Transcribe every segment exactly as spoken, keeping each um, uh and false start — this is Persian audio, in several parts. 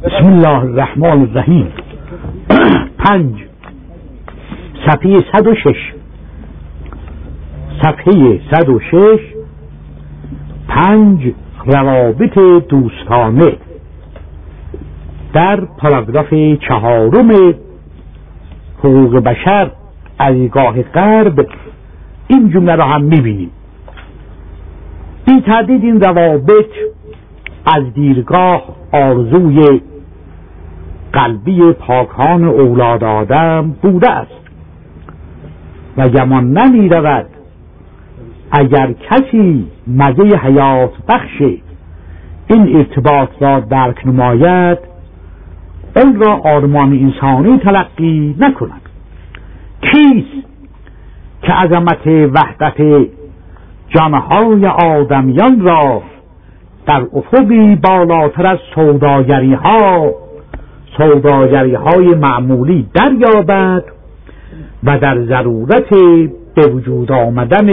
بسم الله الرحمن الرحیم. پنج صفحه صد و شش صفحه صد و شش پنج روابط دوستانه. در پاراگراف چهارم حقوق بشر از نگاه غرب این جمله را هم میبینیم: بی تردید این روابط از دیرگاه آرزوی قلبی پاکان اولاد آدم بوده است و گمان نمی رود اگر کسی مزه حیات بخش این ارتباط را درک نماید اون را آرمان انسانی تلقی نکند. کیست که عظمت وحدت جانهای آدمیان را در افقی بالاتر از سوداگری ها سوداگری های معمولی دریابد و در ضرورت به وجود آمدن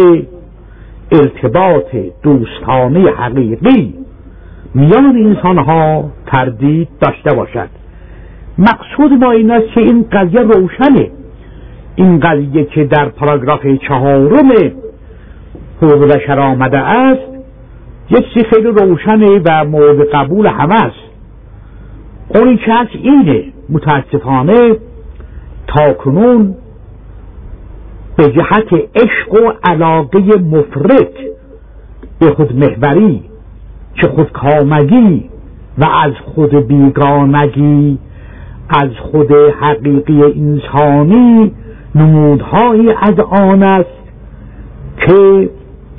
ارتباط دوستانه حقیقی میان انسان ها تردید داشته باشد؟ مقصود ما این است که این قضیه روشنه. این قضیه که در پاراگراف چهارم حقوق بشر آمده است یک چیز خیلی روشنه و مورد قبول همه است. اونی که هست اینه: متاسفانه تا کنون به جهت عشق و علاقه مفرط به خود محوری که خودکامگی و از خود بیگانگی از خود حقیقی انسانی نمودهایی از آن است که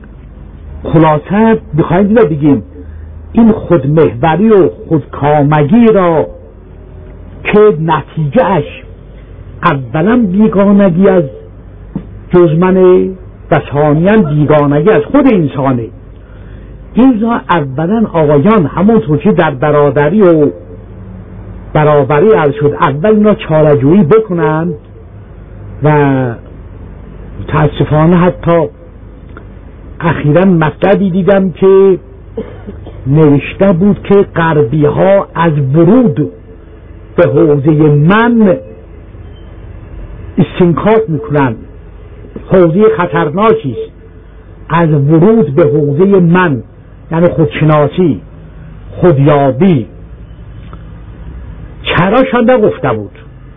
خلاصه بخواهیم بگیم این خودمحوری و خودکامگی را که نتیجهش اولا بیگانگی از جزمنه و ثانیاً بیگانگی از خود انسانه. این را اولا آقایان همونطور که در برادری و برابری عرض شد اول این را چاره‌جویی بکنن و متاسفانه حتی اخیراً مطلبی دیدم که نوشته بود که غربی ها از ورود به حوزه من استنکار میکنن. حوزه خطرناکی است از ورود به حوزه من، یعنی خودشناسی، خودیابی. چراشان نگفته بود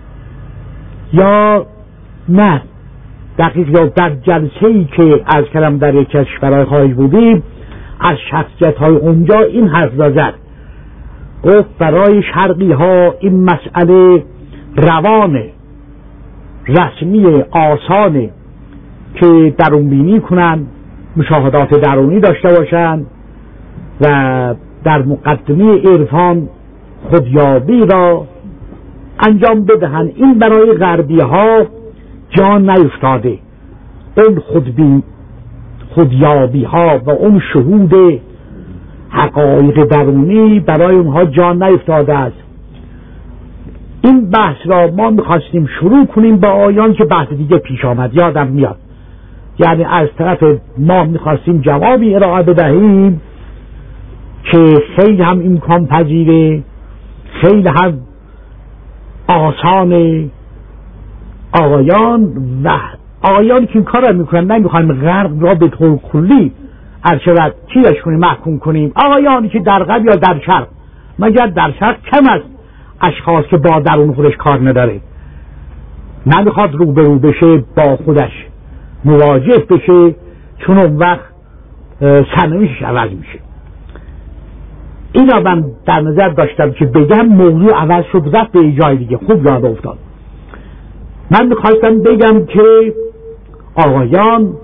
یا نه دقیق یا در جلسه‌ای که از کلم در یک کشورهای خارج بودیم از شخصیت‌های اونجا این حرف را زد. گفت برای شرقی ها این مسئله روانه، رسمی، آسانه که درون بینی کنن، مشاهدات درونی داشته باشن و در مقدمه عرفان خودیابی را انجام بدهن. این برای غربی ها جان نیفتاده. اون خودبین خودیابی ها و اون شهود حقایق درونی برای اونها جان نیفتاده است. این بحث را ما میخواستیم شروع کنیم با آیان که بحث دیگه پیش آمد، یادم میاد. یعنی از طرف ما میخواستیم جوابی ارائه بدهیم که خیلی هم امکان پذیره، خیلی هم آسانه. آقایان و آقایان که این کار را میکنن نمیخوایم غرب را به طور کلی ارشد چیزش کنیم، محکوم کنیم. آقایانی که در غرب یا در شرق، مگر در شرق کم است اشخاص که با درون خودش کار نداره، نمیخواد رو به رو بشه با خودش مواجه بشه، چون اون وقت سرنوشتش عوض میشه. اینا من در نظر داشتم که بگم، موضوع عوض شد رفت به جای دیگه. خوب یاد افتاد. من میخواستم بگم که آقایان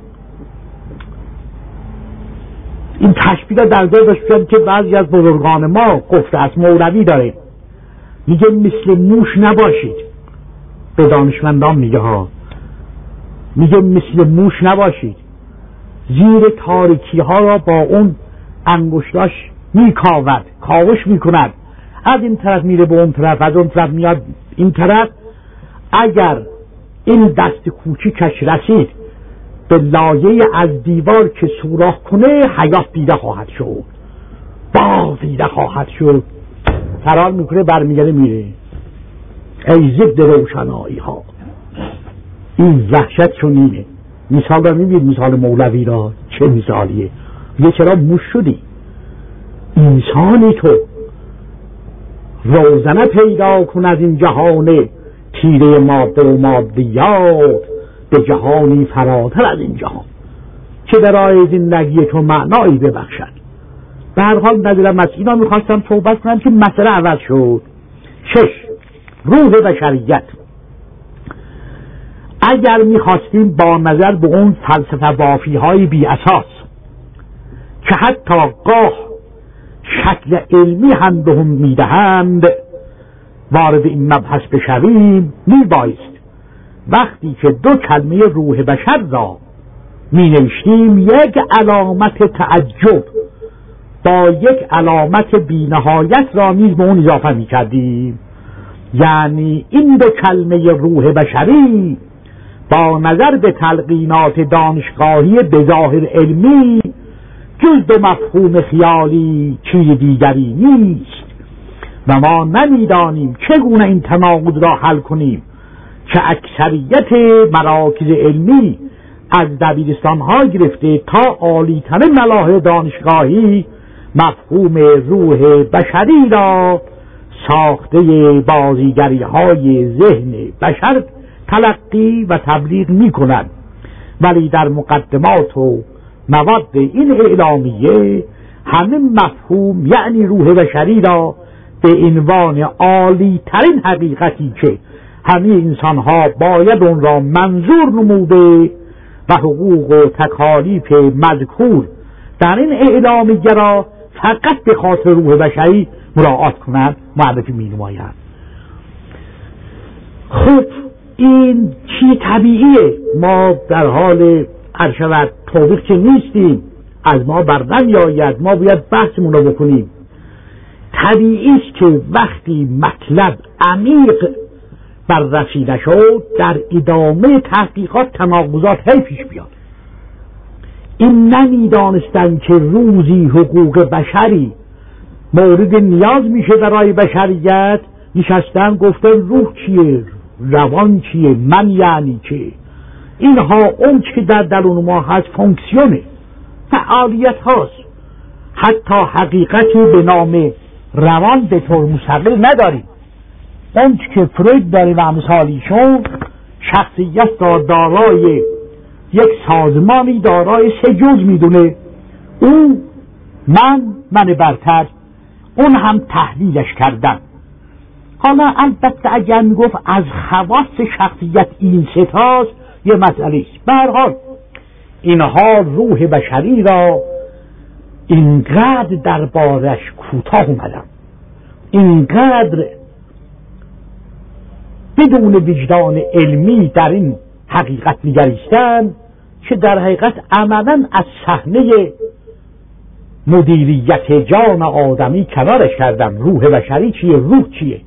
این تشبیه را در ذهن داشتم که بعضی از بزرگان ما گفته است. مولوی داره میگه مثل موش نباشید. به دانشمندان میگه ها، میگه مثل موش نباشید، زیر تاریکی ها را با اون انگشتاش میکاود، کاوش میکند، از این طرف میره به اون طرف، از اون طرف میاد این طرف. اگر این دست کوچیکش رسید به لایه از دیوار که سوراخ کنه، حیات دیده خواهد شد، باز دیده خواهد شد. فرار میکنه برمیگره میره. ای ضد روشنایی ها، این وحشت چنینه. مثال را میبینید، مثال مولوی را چه مثالیه. یه چرا موش شدی؟ انسانی تو روزنه پیدا کن از این جهان تیره ماده و مادیات به جهانی فراتر از این جهان که برای زندگی تو معنایی ببخشد. به هر حال ندارم از اینا میخواستم صحبت کنم که مسئله عوض شد. شش، روح بشریت. اگر میخواستیم با نظر به اون فلسفه بافی های بی اساس که حتی گاه شکل علمی هم به هم میدهند وارد این مبحث بشویم، میبایست وقتی که دو کلمه روح بشر را می نوشتیم یک علامت تعجب با یک علامت بی‌نهایت را نیز به اون اضافه می کردیم. یعنی این دو کلمه روح بشری با نظر به تلقینات دانشگاهی بظاهر علمی جز دو مفهوم خیالی چیز دیگری نیست و ما نمیدانیم چگونه این تناقض را حل کنیم که اکثریت مراکز علمی از دبیرستان‌ها گرفته تا عالی‌ترین ملاحظ دانشگاهی مفهوم روح بشری را ساخته بازیگری‌های ذهن بشر تلقی و تبلیغ می‌کنند، ولی در مقدمات و مواد این اعلامیه همه مفهوم یعنی روح بشری را به عنوان عالی‌ترین حقیقتی که همه انسان‌ها باید اون را منظور نموده و حقوق و تکالیف مذکور در این اعلامیه را فقط به خاطر روح بشری مراعات کنند معرفی می‌نمایند. خب این چی طبیعیه؟ ما در حال عرشبت توبیخ که نیستیم، از ما بر نمی‌آید، ما باید بحثمون رو بکنیم. طبیعی است که وقتی مطلب عمیق بررسی نشد در ادامه تحقیقات تناقضات هی پیش بیاد. این نمیدانستن که روزی حقوق بشری مورد نیاز میشه برای بشریت، نشستن گفتن روح چیه، روان چیه، من یعنی چه. اینها اون که در درون ما هست فونکسیونه، فعالیت هاست. حتی حقیقتی به نام روان به طور مستقل نداریم. اون که فروید داره و امثالیشون شخصیت را دارای یک سازمانی دارای سه جز میدونه، او من من برتر، اون هم تحلیلش کردن. حالا البته اگر میگفت از خواص شخصیت این سه تاست یه مسئله است. به هر حال اینها روح بشری را اینقدر دربارش کوتاه اومدن، اینقدر بدون وجدان علمی در این حقیقت نگریستن که در حقیقت عملاً از صحنه مدیریت جان آدمی کنارش کردن. روح بشری چیه؟ روح چیه؟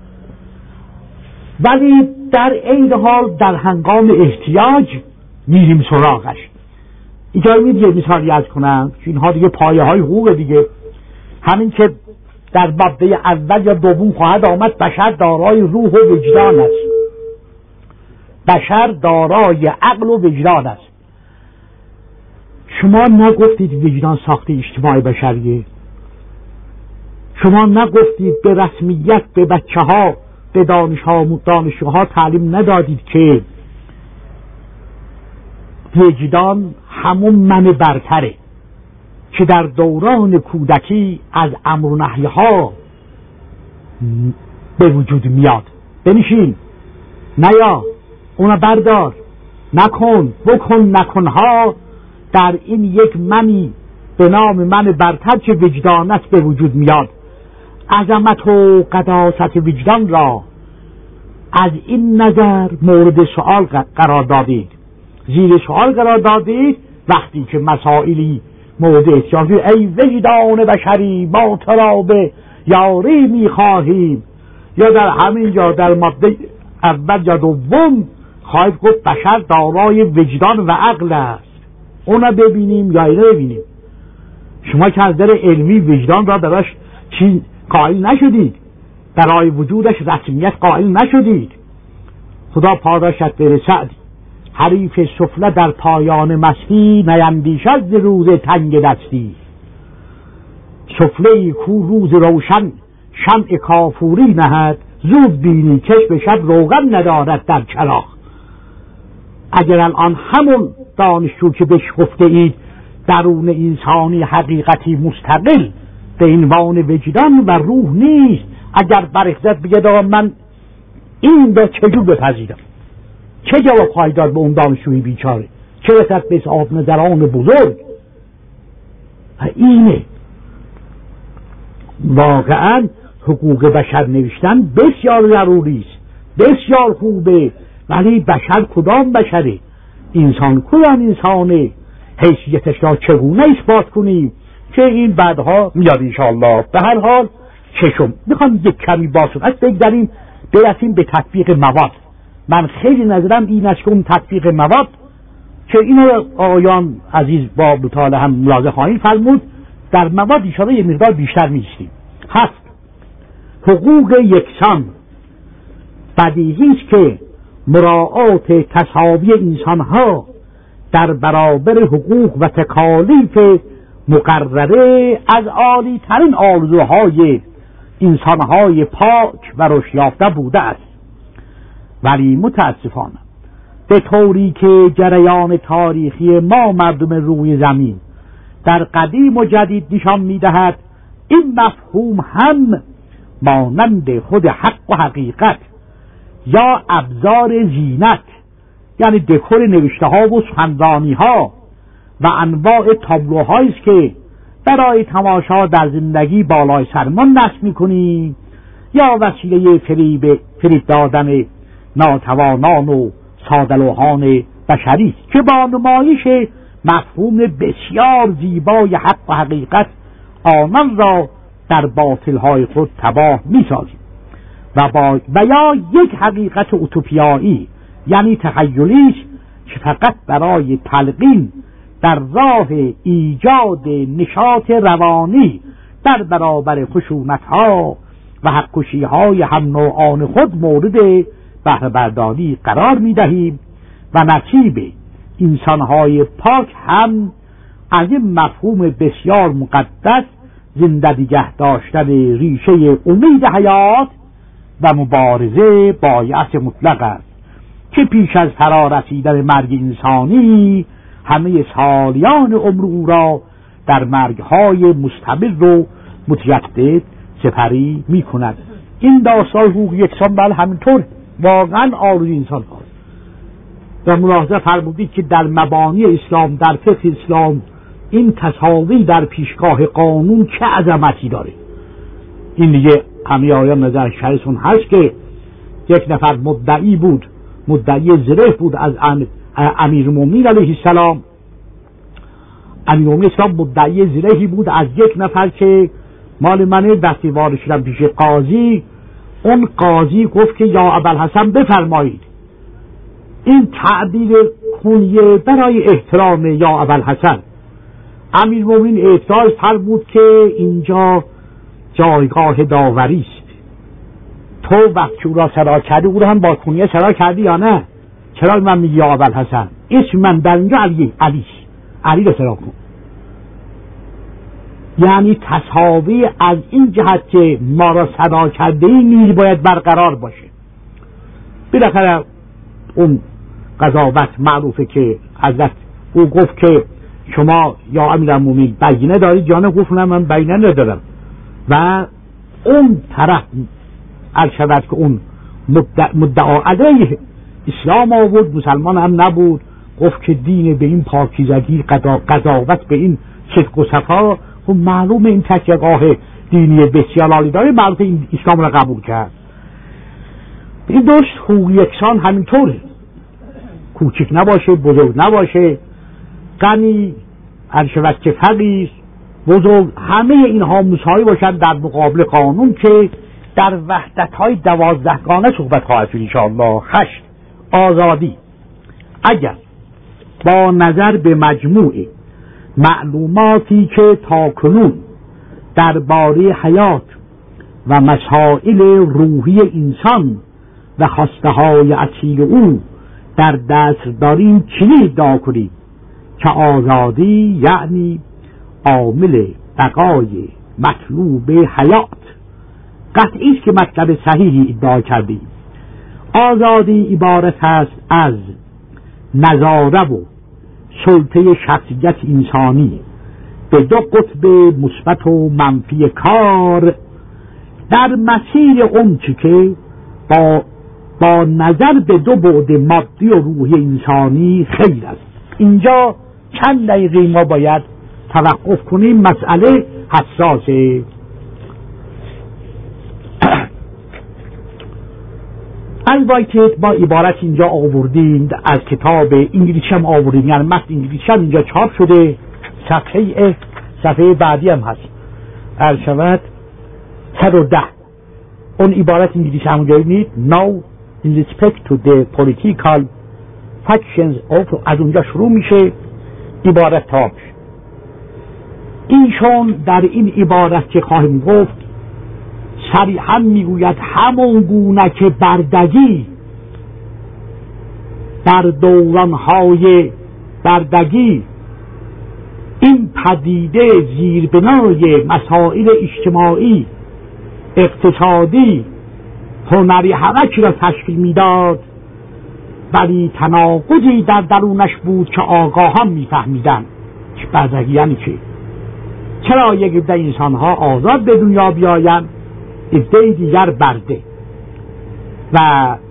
ولی در این حال در هنگام احتیاج میریم سراغش. اینجا میدید مثالی از کنم که اینها دیگه پایه های حقوق دیگه، همین که در ماده اول یا دوم خواهد آمد بشر دارای روح و وجدان است. بشر دارای عقل و وجدان است. شما نگفتید وجدان ساخته اجتماع بشریه، شما نگفتید به رسمیت به بچه ها به دانشجوها تعلیم ندادید که وجدان همون من برتره که در دوران کودکی از امر و نهی ها به وجود میاد. بنشین، نیا، اونو بردار، نکن، بکن، نکنها در این یک منی به نام من برتر که وجدانت به وجود میاد. عظمت و قداست وجدان را از این نظر مورد سوال قرار دادید، زیر سوال قرار دادید وقتی که مسائلی مورد احتیاج. ای وجدان بشری ما تو را به یاری میخواهیم، یا در همین جا در ماده اول یا دوم خواهید گفت بشر دارای وجدان و عقل است. اونا ببینیم یا اینا ببینیم. شما که از در علمی وجدان را براش چی قائل نشدید، برای وجودش رسمیت قائل نشدید. خدا پاداشت برسد حریف سفله در پایان مستی، نیندیشد ز روز تنگ دستی. سفله کو روز روشن شمع کافوری نهد، زود بینی کش به شب روغن ندارد در چراغ. اگر الان همون دانشجو که بهش گفته اید درون انسانی حقیقتی مستقل به عنوان وجدان و روح نیست، اگر برخزت بگه دا من این به چجور بپذیرم، چه جواب خواهی داد به اون دانشجوی بیچاره؟ چه رسد به صاحب نظران بزرگ؟ اینه واقعا حقوق بشر نوشتن بسیار ضروری است، بسیار خوبه، ولی بشر کدام بشره؟ انسان کدام انسانه؟ حیثیتش را چگونه اثبات کنیم که این بعدها میاد انشاءالله. به هر حال چشم میخوام یک کمی باسطت بگذاریم برسیم به تطبیق مواد. من خیلی نظرم این است که اون تطبیق مواد که اینو آقایان عزیز با مطالعه هم ملاحظه خواهید فرمود، در مواد ایشالا یه مقدار بیشتر میستیم. هست حقوق یکسان. بدیهی است که مراعات تساوی انسانها در برابر حقوق و تکالیف مقرره از عالی ترین آرزوهای انسانهای پاک و رشد یافته بوده است، ولی متاسفانه به طوری که جریان تاریخی ما مردم روی زمین در قدیم و جدید نشان می‌دهد، این مفهوم هم مانند خود حق و حقیقت یا ابزار زینت، یعنی دکور نوشته ها و سخنرانی ها و انواع تابلوهایی است که برای تماشا در زندگی بالای سرمان نصب می‌کنیم، یا وسیله فریب فریب دادن ناتوانان و ساده‌لوحان بشری است که با نمایش مفهوم بسیار زیبای حق و حقیقت آنان را در باطل‌های خود تباه می‌سازیم و با و یا یک حقیقت اوتوپیایی، یعنی تخیلی است که فقط برای تلقین در راه ایجاد نشاط روانی در برابر خشونت‌ها و حق‌کشی‌های هم نوعان خود مورد بهره برداری قرار می‌دهیم و نصیب انسان‌های پاک هم از این مفهوم بسیار مقدس زنده نگه داشتن ریشه امید حیات و مبارزه با یأس مطلق است که پیش از فرا رسیدن مرگ انسانی همه سالیان عمر او را در مرگ‌های مستمر و متجدد سپری می‌کند. این داستان حقوق یکسان بله همینطور واقعا آرزوی انسان هاست. و ملاحظه فرمودید که در مبانی اسلام، در فقه اسلام، این تساوی در پیشگاه قانون چه عظمتی داره. این دیگه همه آیان نظر شریعتون هست که یک نفر مدعی بود، مدعی زره بود از امیرالمومنین علیه السلام. امیرالمومنین اسلام مدعی زرهی بود از یک نفر که مال منه، دستی وارد شدم پیش قاضی. اون قاضی گفت که یا ابوالحسن بفرمایید. این تعبیر کنیه برای احترام یا ابوالحسن. امیرالمومنین اعتراض فرمود که اینجا جایگاه داوری است، تو وقتی او را صدا کردی او را هم با کنیه صدا کردی یا نه؟ چرا من میگی یا ابوالحسن؟ اسم من در اینجا علی علی علی را صدا کن. یعنی تساوی از این جهت که ما را صدا کرده ای نیز باید برقرار باشه. بالاخره اون قضاوت معروفه که حضرت او گفت که شما یا امیرالمومنین بینه دارید؟ جانه گفت نه من بینه ندارم. و اون طرف عرض شود که اون مدعا علیه اسلام آورد، مسلمان هم نبود، گفت که دین به این پاکیزگی، قضاوت به این صدق و صفا، خب معلوم این تکیه‌گاه دینی بسیار عالی داره، معلوم این اسلام را قبول کرد. این دوست حقوق یکسان همینطوره، کوچک نباشه بزرگ نباشه، غنی عرض شود که فقیر بزرگ، همه اینها مساوی باشند در مقابل قانون که در وحدت‌های دوازدهگانه صحبت خواهد شد انشاءالله. هشت، آزادی. اگر با نظر به مجموع معلوماتی که تاکنون درباره حیات و مسائل روحی انسان و خواسته های اصیل او در دست داریم چنین ادعا کنیم که آزادی یعنی عامل بقای مطلوب حیات. قطعی است که مطلب صحیحی ادعا کردیم. آزادی عبارت است از نظاره و سلطه شخصیت انسانی به دو قطب مثبت و منفی کار در مسیر اونچه که با با نظر به دو بعد مادی و روحی انسانی خیر است. اینجا چند دقیقه ما باید توقف کنیم، مسئله حساسه. البته با عبارت اینجا آوردیم از کتاب انگلیسی هم آوردیم، یعنی متن انگلیسی هم اینجا چاپ شده، صفحه صفحه بعدی هم هست، عرض شود صد و ده. اون عبارت انگلیسی هم اونجا ببینید. Now in respect to the political factions of، از اونجا شروع میشه عبارت تاپ. ایشون در این عبارت که خواهیم گفت صریحا میگوید همون گونه که بردگی در دورانهای بردگی این پدیده زیربنای مسائل اجتماعی، اقتصادی، هنری همه چی را تشکیل میداد، ولی تناقضی در درونش بود که آگاهان میفهمیدن که بردگی یعنی چی. چرا یک عده انسانها آزاد به دنیا بیایند، عده دیگر برده، و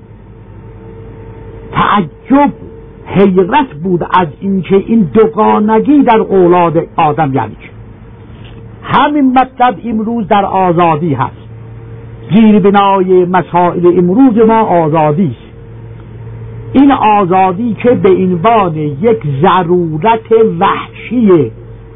تعجب حیرت بود از اینکه این دوگانگی در اولاد آدم یعنی چی. همین مطلب امروز در آزادی هست. زیربنای مسائل امروز ما آزادی است. این آزادی که به عنوان یک ضرورت وحشی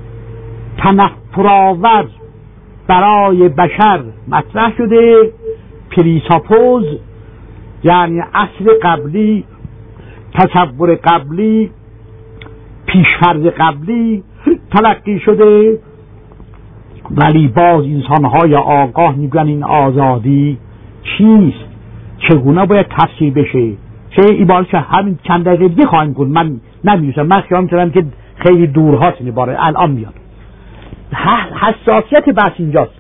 تنفرآور برای بشر مطرح شده، پریساپوز یعنی اصل قبلی، تصور قبلی، پیشفرض قبلی تلقی شده، ولی باز انسان‌های آگاه میگن این آزادی چیست، چگونه باید تفسیر بشه. چه عبارت همین چند دقیقه دیگه خواهیم کن. من نمی‌دونم، من خیال می‌کنم که خیلی دورهاست این عبارت، الان میاد. حساسیت بحث اینجاست.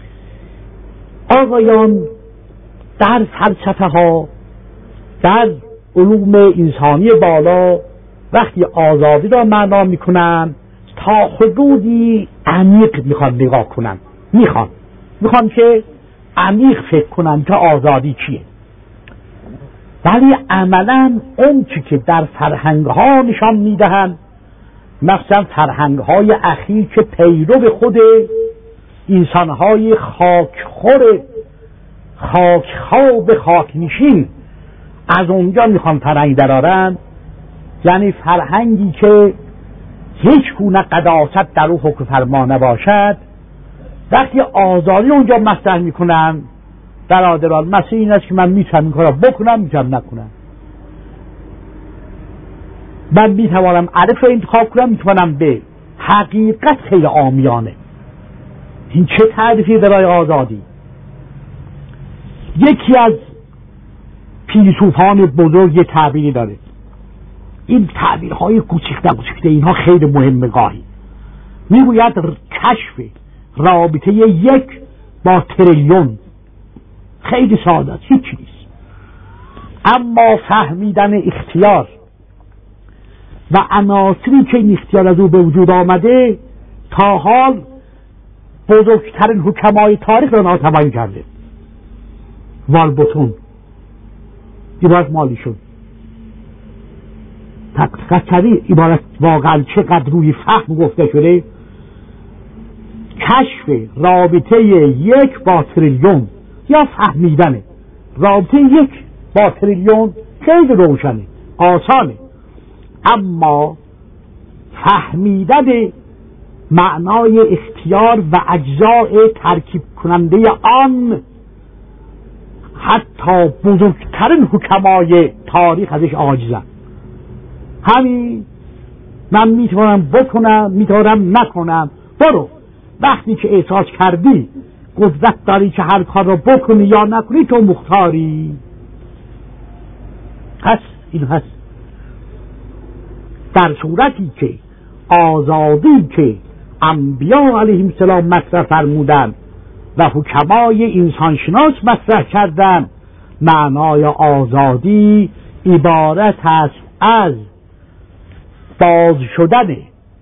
آقایان در فلسفه ها، در علوم انسانی بالا، وقتی آزادی را معنا میکنن تا حدودی عمیق میخوان نگاه کنن، میخوان میخوان که عمیق فکر کنن که آزادی چیه. ولی عملا اون چی که در فرهنگ ها نشان میدهن، مثلا فرهنگ های اخیر که پیرو خود انسان های خاکخور، خاکخواب، خاکنشین از اونجا میخوان فرهنگ درارن، یعنی فرهنگی که هیچ گونه قداست در او حکم فرما نباشد. وقتی آزادی اونجا مطرح میکنن برادران، مثل این است که من میتونم این کارا بکنم، میتونم نکنم، من میتوانم الف انتخاب کنم، میتوانم به. حقیقت خیلی عامیانه. این چه تعریفی برای آزادی؟ یکی از فیلسوفان بزرگ یه تعبیری داره. این تعبیرهای کوچکته کوچکته اینها خیلی مهمه. گاهی میگوید کشف رابطه یک با تریلیون. خیلی ساده است، هیچ نیست، اما فهمیدن اختیار و عناصری که این اختیار از او به وجود آمده تا حال بزرگترین حکمای تاریخ را ناتوان کرده. والبوتون عبارت مالی شد. تقصیری عبارت واقعا چقدر روی فهم گفته شده. کشف رابطه یک با تریلیون یا فهمیدن رابطه یک با تریلیون خیلی روشنه، آسانه، اما فهمیدن معنای اختیار و اجزاء ترکیب کننده آن حتی بزرگترین حکمای تاریخ ازش عاجزند. همین من میتونم بکنم، میتونم نکنم. برو وقتی که احساس کردی قدرت داری که هر کار رو بکنی یا نکنی، تو مختاری. هست، این هست. در صورتی که آزادی که انبیا علیهم السلام مطرح فرمودن و حکمای انسانشناس مطرح کردن، معنای آزادی عبارت است از باز شدن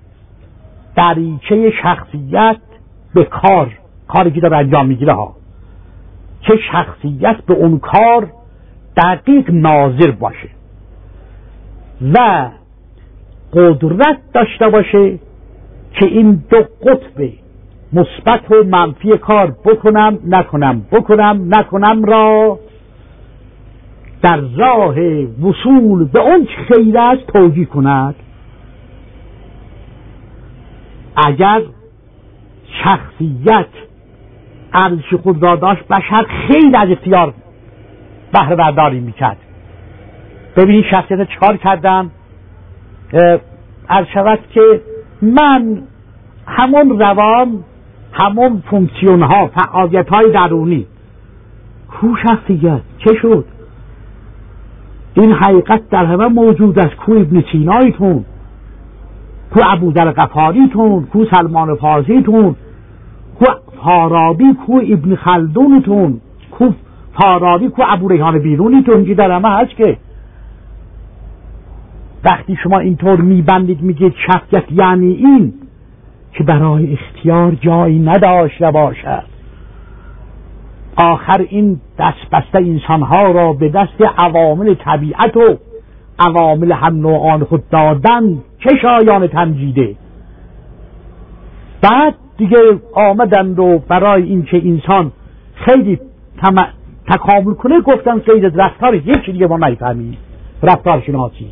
دریچه شخصیت به کار، کاری که داره انجام میگیره ها، که شخصیت به اون کار دقیق ناظر باشه و قدرت داشته باشه که این دو قطب مثبت و منفی کار بکنم نکنم بکنم نکنم را در راه وصول به اون چه خیر است توجیه کند. اگر شخصیت ارزش خود را داشت، بشر خیلی از اختیار بهره برداری میکرد. ببینید شخصیت چکار کردم؟ عرض شود که من همون روان، همون فونکسیون ها، فعالیت های درونی، کو شخصیت چه شد؟ این حقیقت در همه موجود است. کو ابن سینایتون، کو ابوذر غفاریتون، کو سلمان فارسیتون، کو فارابی، کو ابن خلدونتون، کو فارابی، کو ابو ریحان بیرونیتون، که در همه هست. که وقتی شما اینطور میبندید میگید شخصیت یعنی این، که برای اختیار جایی نداشته باشد، آخر این دست بسته انسانها را به دست عوامل طبیعت و عوامل هم نوعان خود دادن، چه شایان تمجیده. بعد دیگه آمدند و برای این که انسان خیلی تم... تکامل کنه گفتن قید رفتار یکی دیگه ما نفهمید، رفتار شناسی.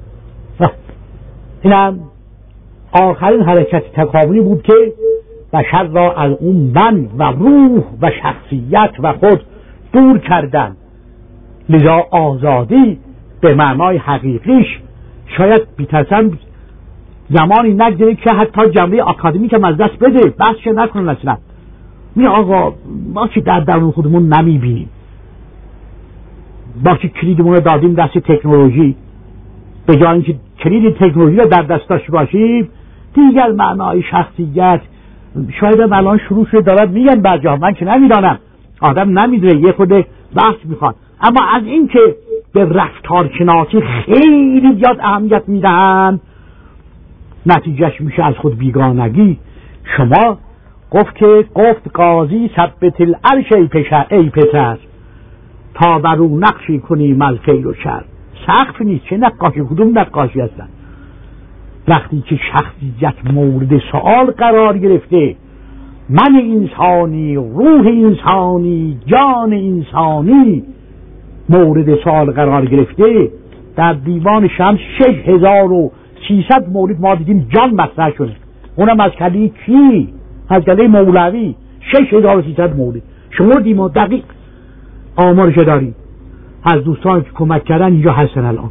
اینم آخرین حرکت تکاملی بود که بشر را از اون من و روح و شخصیت و خود دور کردن. لذا آزادی به معنای حقیقیش شاید بی‌ترسم زمانی نگذره که حتی جنبه آکادمیک هم از دست بده، بحثش نکنن اصلا. می آقا ما که در درون خودمون نمیبینیم، ما که کلیدمون رو دادیم دست تکنولوژی، به جای اینکه کلید تکنولوژی رو در دست داشته باشیم، دیگر معنای شخصیت شاید هم الان شروع شده دارد میگن برجا، من که نمیدانم، آدم نمیدونه، یه خود بحث میخواد. اما از این که به رفتارشناسی خیلی زیاد اهمیت میدهند، نتیجهش میشه از خود بیگانگی. شما گفت که گفت قاضی ثبت العرش ای پسر ای پسر تا بر او نقشی کنی مل خیر و شر. سخت نیست، چه نقاشی، کدوم نقاشی هستن؟ وقتی که شخصیت مورد سوال قرار گرفته، من انسانی، روح انسانی، جان انسانی مورد سوال قرار گرفته، در دیوان شمس شش هزار و سیصد مورد ما دیدیم جان مطرح شده، اونم از کلی کی؟ از کلی مولوی. شش هزار و سیصد مورد شما دیما دقیق آمارش داریم، از دوستان که کمک کردن اینجا هستن الان.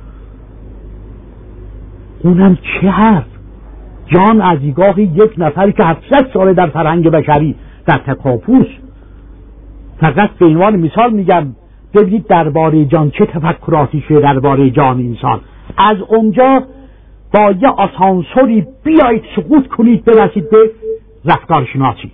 اونم چه حرف؟ جان از ایگاهی یک نفری که هفتصد ساله در فرهنگ بشری در تکاپوس، فقط به عنوان مثال میگم ببینید درباره جان چه تفکراتی شده درباره جان انسان. از اونجا با یه آسانسوری بیایید سقوط کنید برسید به رفتارشناسی.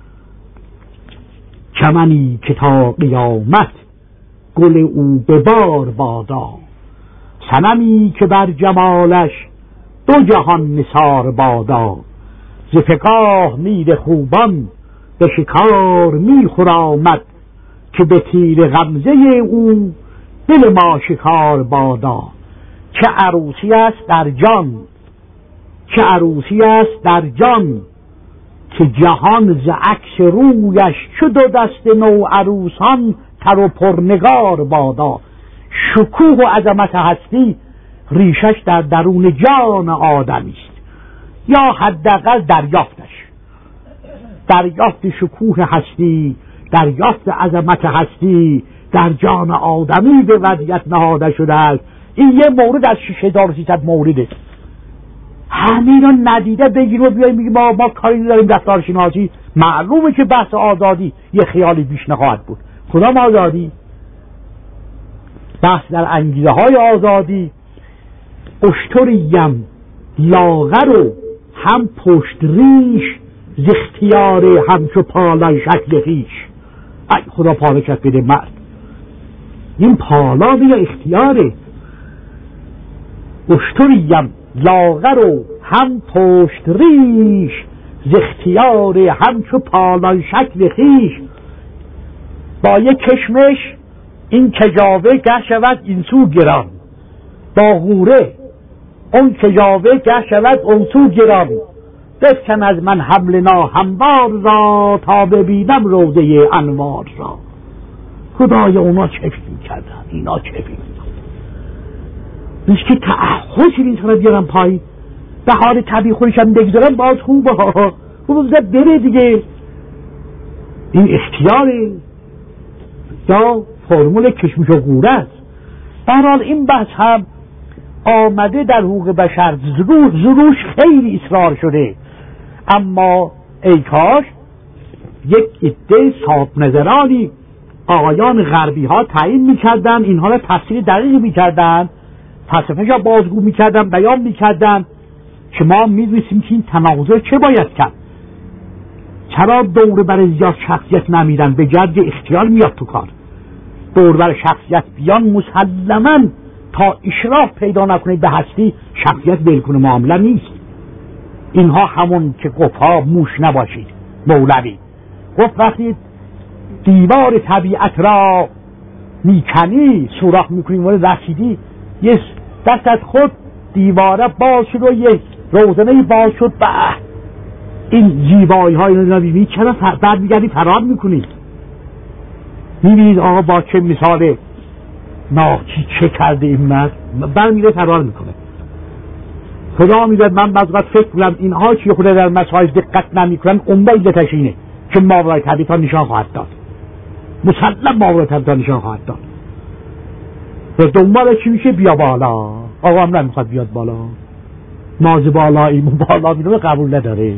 چمنی که تا قیامت گل او به بار بادا، صنمی که بر جمالش دو جهان نثار بادا، ز فگاه میر خوبان به شکار می خرامد، که به تیر غمزه او دل ما شکار بادا. چه عروسی است در جان، چه عروسی است در جان، که جهان ز عکس رویش شد و دست نو عروسان تر و پرنگار بادا. شکوه و عظمت هستی ریشش در درون جان آدمی است، یا حداقل دریافتش، دریافت شکوه هستی، دریافت عظمت هستی در جان آدمی به وضعیت نهاده شده است. این یه مورد از شش هزار و سیصد مورده. همه اینا ندیده بگیر و بیایی میگی ما ما کاری نداریم رفتارشناسی. معلومه که بحث آزادی یه خیالی بیش نخواهد بود. کدام آزادی؟ بحث در انگیزه های آزادی. اشتریم لاغر و هم پشت ریش ز اختیار همچو پالای شکل خویش. ای خدا پالکت بده مرد. این پالا یا اختیاره. اشتریم لاغر و هم پشت ریش ز اختیار همچو پالای شکل خویش. با یک کشمش این کجاوه گه شود این سو گران، با غوره اون کجاوه گه شود اون سو گران. بسکن از من حمل ناهموار را تا ببینم روضه انوار را. خدای اونا چه فیلم کردن، اینا چه فیلم نیست که تعهد شد این طرف بیارم پای به حال طبیعی خودشم بگذارم باز خوبه ها خوبه بره دیگه. این اختیاره یا فرمول کشمش و غوره است. برحال این بحث هم آمده در حقوق بشر زروش زروش خیلی اصرار شده، اما ای کاش یک عده صاحب نظرانی آقایان غربی ها تعیین میکردن، اینها را تفسیر دقیق میکردن، فلسفه‌اش را بازگو میکردن، بیان میکردن که ما میدونستیم که این تناقض چه باید کرد. چرا دور بر زیاد شخصیت نمیدن، به جد اختیار میاد تو کار. دور بر شخصیت بیان مسلماً تا اشراف پیدا نکنه به هستی شخصیت بالکل معامله نیست. اینها همون که گفت موش نباشید. مولوی گفت وقتی دیوار طبیعت را میکنی سوراخ میکنی وارد رسیدی، یه دست از خود دیواره باز شد و یک روزنه باز شد، به این زیبایی های رو میبینی چرا بعد میگردی فرار میکنی. میبینید آقا با چه مثال ناچی چه کرده این مرد، برمیره فرار میکنه. خدا میداد من بعض وقت فکر کنم اینها چی خود در مسائل دقت نمیکنن، اون علتش اینه که ماورای طبیعت ها نشان خواهد داد، مسلم ماورای طبیعت ها نشان خواهد داد. و دنبال چی میشه؟ بیا بالا. آقا هم نمیخواد بیاد بالا، ناز بالایی بالا میدونه قبول نداره.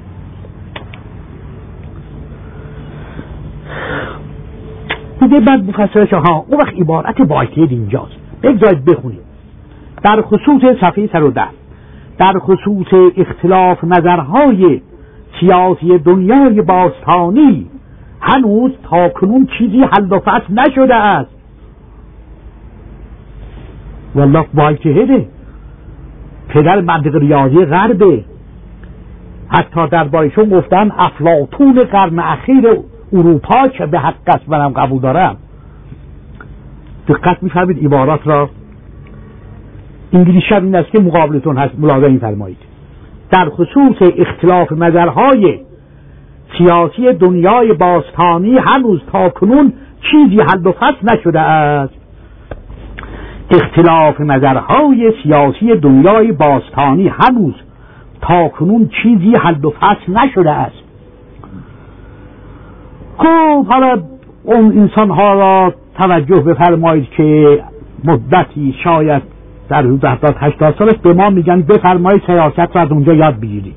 دیگه بعد مفسرش ها اون وقت عبارت بایتید اینجاست، بگذارید بخونیم. در خصوص صفحه صد و ده در خصوص اختلاف نظرهای سیاسی دنیای باستانی هنوز تا کنون چیزی حل و فصل نشده است. والله بایتیده پدر منطق ریاضی غربه، حتی در بایشون گفتن افلاطون قرن اخیر اروپا که به حق است، منم قبول دارم. دقت می‌فرمایید عبارات را. انگلیسی این است که مقابلتون هست، ملاحظه فرمایید. در خصوص اختلاف نظرهای سیاسی دنیای باستانی هنوز تا کنون چیزی حل و فصل نشده است. اختلاف نظرهای سیاسی دنیای باستانی هنوز تا کنون چیزی حل و فصل نشده است. خب حالا اون انسان ها را توجه بفرمایید که مدتی شاید در حدود هفتاد هشتاد سال به ما میگن بفرمایید سیاست را از اونجا یاد بگیرید.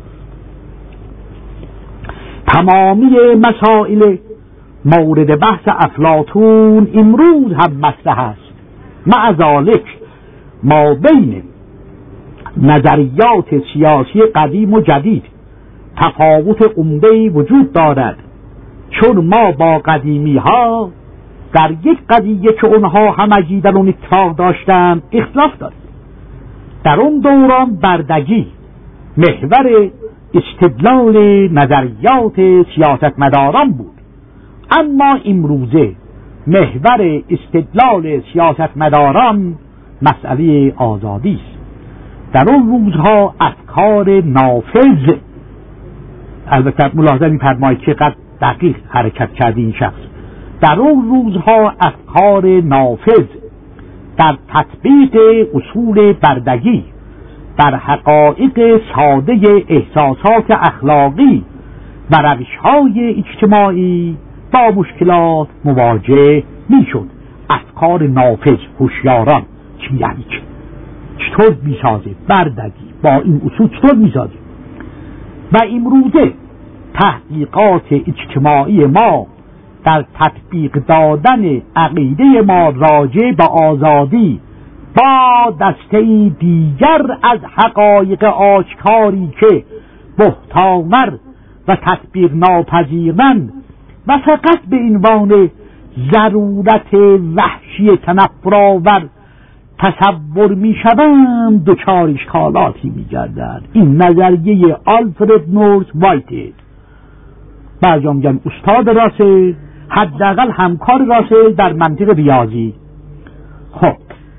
تمامی مسائل مورد بحث افلاطون امروز هم مطرح است. مع ذالک ما بین نظریات سیاسی قدیم و جدید تفاوت عمده‌ای وجود دارد، چون ما با قدیمی ها در یک قضیه که اونها همگی در اون اتفاق داشتند اختلاف داریم. در اون دوران بردگی محور استدلال نظریات سیاستمداران بود، اما امروزه محور استدلال سیاستمداران مسئله آزادی است. در اون روزها افکار نافذ، البته ملاحظه می‌فرمایید که قد دقیق حرکت کرده این شخص، در اون روزها افکار نافذ در تطبیق اصول بردگی در حقایق ساده احساسات اخلاقی و روش‌های اجتماعی با مشکلات مواجه میشد. افکار نافذ هوشیاران چی یعنی چه؟ چطور میسازه؟ بردگی با این اصول چطور میسازیم؟ و امروزه تحقیقات اجتماعی ما در تطبیق دادن عقیده ما راجع به آزادی با دسته دیگر از حقایق آشکاری که بهتان‌آور و تطبیق ناپذیرند و فقط به عنوان ضرورت وحشی تنفرآور تصور میشوند دچار اشکالاتی میگردند. این نظریه آلفرد نورس وایتهد، بعضی میگن استاد راسل، حداقل همکار راسل در منطق ریاضی. خب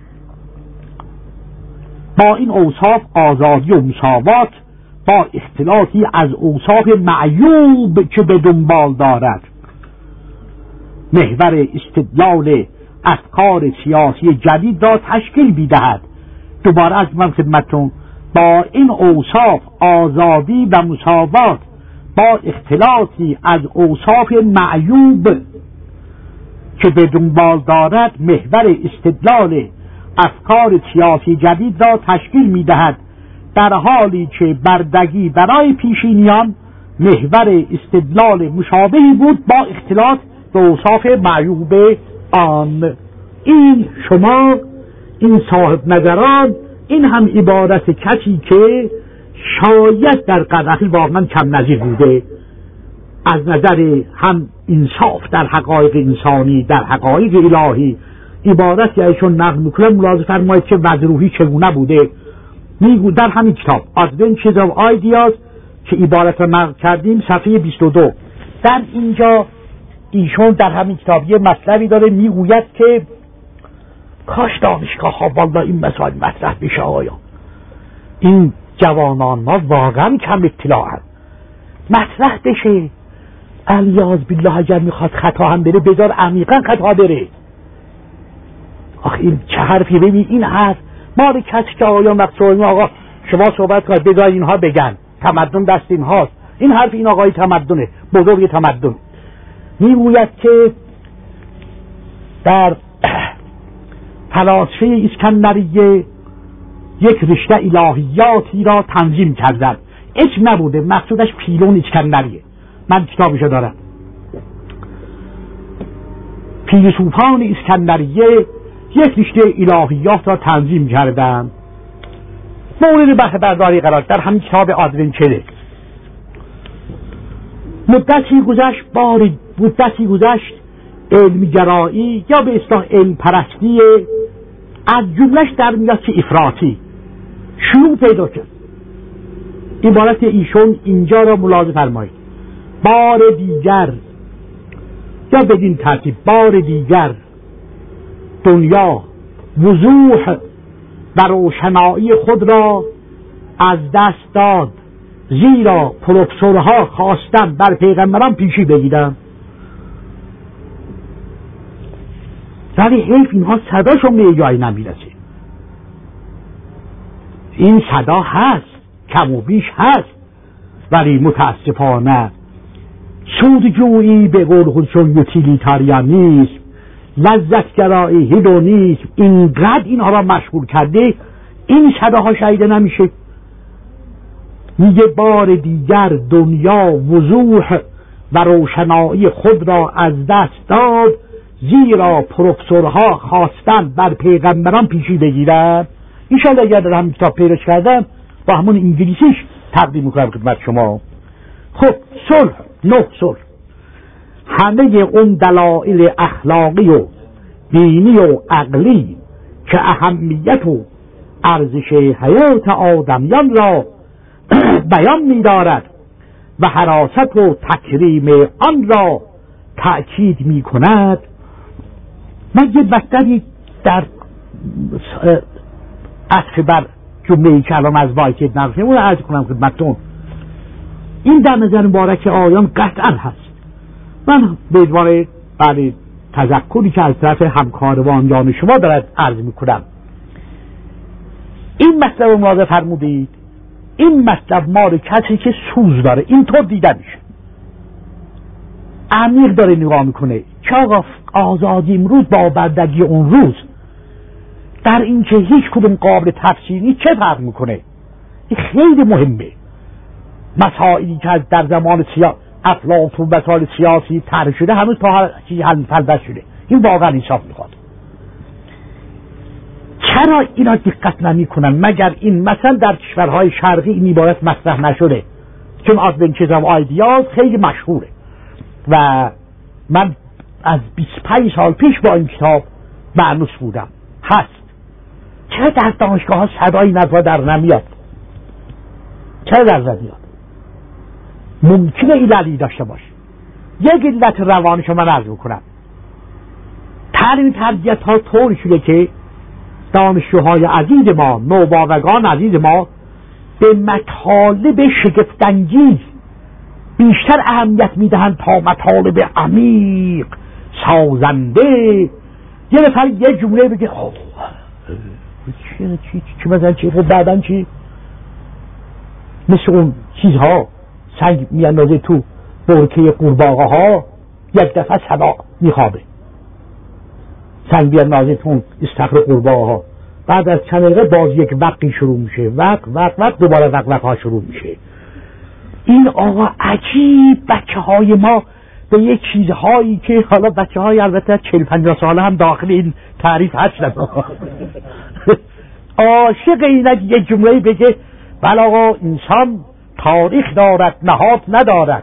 با این اوصاف آزادی و مساوات با اختلاطی از اوصاف معیوب که به دنبال دارد محور استدلال افکار سیاسی جدید را تشکیل می‌دهد. دوباره از من خدمتتون با این اوصاف آزادی و مساوات با اختلاطی از اوصاف معیوب که به دنبال دارد محور استدلال افکار سیاسی جدید را تشکیل می‌دهد، در حالی که بردگی برای پیشینیان محور استدلال مشابهی بود با اختلاط به اوصاف معیوب آن. این شما این صاحب نظران، این هم عبارت کسی که شاید در قرن واقعا کم نظیر بوده از نظر هم انصاف در حقایق انسانی، در حقایق الهی. عبارتی ایشون نقل میکنه، ملاحظه فرمایید که وضع چگونه بوده. میگو در همین کتاب Adventures of Ideas که عبارت رو نقل کردیم صفحه بیست و دو، در اینجا ایشون در همین کتاب یه مطلبی داره، میگوید که کاش دانشگاه ها والا این مسائل مطرح بشه. آقایان این جوانان ما واقعا کم اطلاع هست، مطرح بشه. الیاذ بالله اگر میخواد خطا هم بره بذار عمیقا خطا بره. آخه این چه حرفی؟ ببین این حرف ما رو کسی که آقایان وقت صحبت آقا شما صحبت کنید بذار اینها بگن تمدن دست اینهاست، این حرف این آقای تمدنه، بزرگ تمدن. میگوید که در فلاسفه اسکندریه یک رشته الهیاتی را تنظیم کردند، اسم نبوده، مقصودش پیلون اسکندریه. من کتابشو دارم. فیلسوفان اسکندریه یک رشته الهیات را تنظیم کردند، مورد بحث برداری قرار در همین کتاب آدونچره. مدتی گذشت بار مدتی گذشت علمگرایی یا به اصطلاح علم پرستی از جملش در میاد که افراطی شروع پیدا کرد. عبارت ایشون اینجا را ملاحظه فرمایید: بار دیگر یا بدین ترتیب بار دیگر دنیا وضوح و روشنایی خود را از دست داد، زیرا پروفسورها خواستن بر پیغمبران پیشی بگیرن. ولی حیف اینها صداشون به جایی نمیرسه. این صدا هست، کم و بیش هست، ولی متاسفانه سودجویی به قول خودشون یوتیلیتاریانیسم، لذتگرایی، هیدونیسم اینقدر اینها را مشغول کرده این صداها شنیده نمیشه. میگه بار دیگر دنیا وضوح و روشنایی خود را از دست داد، زیرا پروفسورها خواستن بر پیغمبران پیشی بگیرن. اینشالا اگر در همین کتاب پیرش کردم با همون انگلیسیش تقدیم میکنم خدمت شما. خب صلح، نه صلح، همه اون دلایل اخلاقی و دینی و عقلی که اهمیت و ارزش حیات آدمیان را بیان می‌دارد و حراست و تکریم آن را تأکید می‌کند. من یه مطلبی در عطف بر جمله‌ای که الان از وایتهد نقل اون عرض کنم خدمتتون. این در نظر مبارک آیان قطعا هست. من به عنوان برای تذکری که از طرف همکاروان شما دارد عرض می‌کنم، این مطلب مواظب فرمودید. این مطلب مال کسی که سوز داره اینطور دیده میشه، عمیق داره نگاه میکنه که آقا آزادی امروز با بردگی اون روز در این که هیچ کدوم قابل تفسیری چه فرق میکنه. این خیلی مهمه. مسائلی که در زمان سیاست افلاطون مسائل سیاسی طرح شده هنوز تا حل فلبس شده. این واقعا انصاف میخواد. چرا اینا دقت نمی کنن مگر این مثلا در کشورهای شرقی این عبارت مطرح نشده؟ چون آدونچیز آف آیدیاز خیلی مشهوره و من از بیست و پنج سال پیش با این کتاب معنوس بودم. هست. چرا در دانشگاه ها صدای نزا در نمیاد؟ چرا در نمیاد؟ ممکنه این دلیل داشته باشه. یک علت روانش من عرض میکنم. تعلیم تربیت ها طوری شده که دانشجوهای عزیز ما، نوباوگان عزیز ما به مطالب شگفت‌انگیز بیشتر اهمیت میدهند تا مطالب عمیق سازنده. یه نفر یه جمله بگه خب چی چی چی مثلا چی خب بعدن چی، مثل اون چیزها سنگ میاندازه تو برکه قورباغه ها یک دفعه صدا میخوابه، سنگ بیاندازه تو استخر قورباغه ها، بعد از چند دقیقه باز یک وقتی شروع میشه، وق وق وق دوباره وق وق ها شروع میشه. این آقا عجیب بچه های ما به یک چیزهایی که حالا بچه های البته چهل پنجاه ساله هم داخل این تعریف هستن عاشق اینک یک جمله بگه بله آقا انسان تاریخ دارد نهاد ندارد.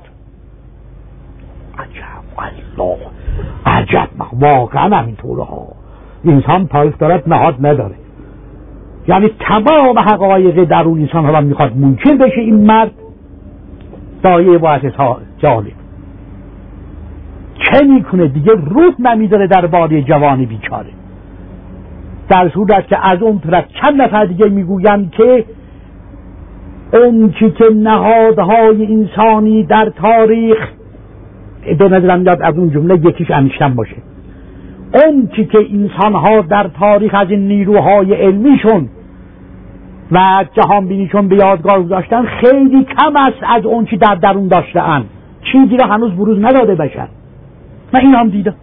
عجب الله عجب واقعا همینطوره ها. انسان تاریخ دارد نهاد نداره، یعنی تمام حقایق در اون انسان ها میخواد ممکن بشه این مرد دایه باعث جالب چه میکنه دیگه روح نمیداره در باری جوانی بیچاره، در صورت که از اون طرف چند نفر دیگه میگویند که اون چی که نهادهای انسانی در تاریخ، به نظرم یاد از اون جمله یکیش انیشتن باشه، اون چی که انسانها در تاریخ از این نیروهای علمیشون و جهان بینیشون به یادگار گذاشتن خیلی کم است از اون چی در درون داشتن. چیزی را هنوز بروز نداده بشن. من این هم دیدم.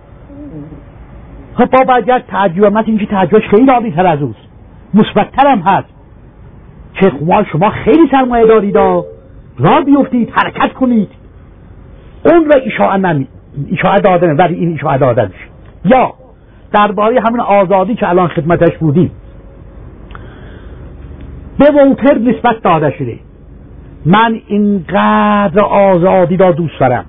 خب با باید یک تعجیب، مثل این که تعجیبش خیلی عالی تر از اوست، مثبت‌تر هم هست. چه شما شما خیلی سرمایه دارید، را بیفتید، حرکت کنید. اون را اشاعه نمی اشاعه دادنه، ولی این اشاعه دادنش. یا درباره همین آزادی که الان خدمتش بودیم به وولتر نسبت داده شده. من اینقدر آزادی را دوست دارم،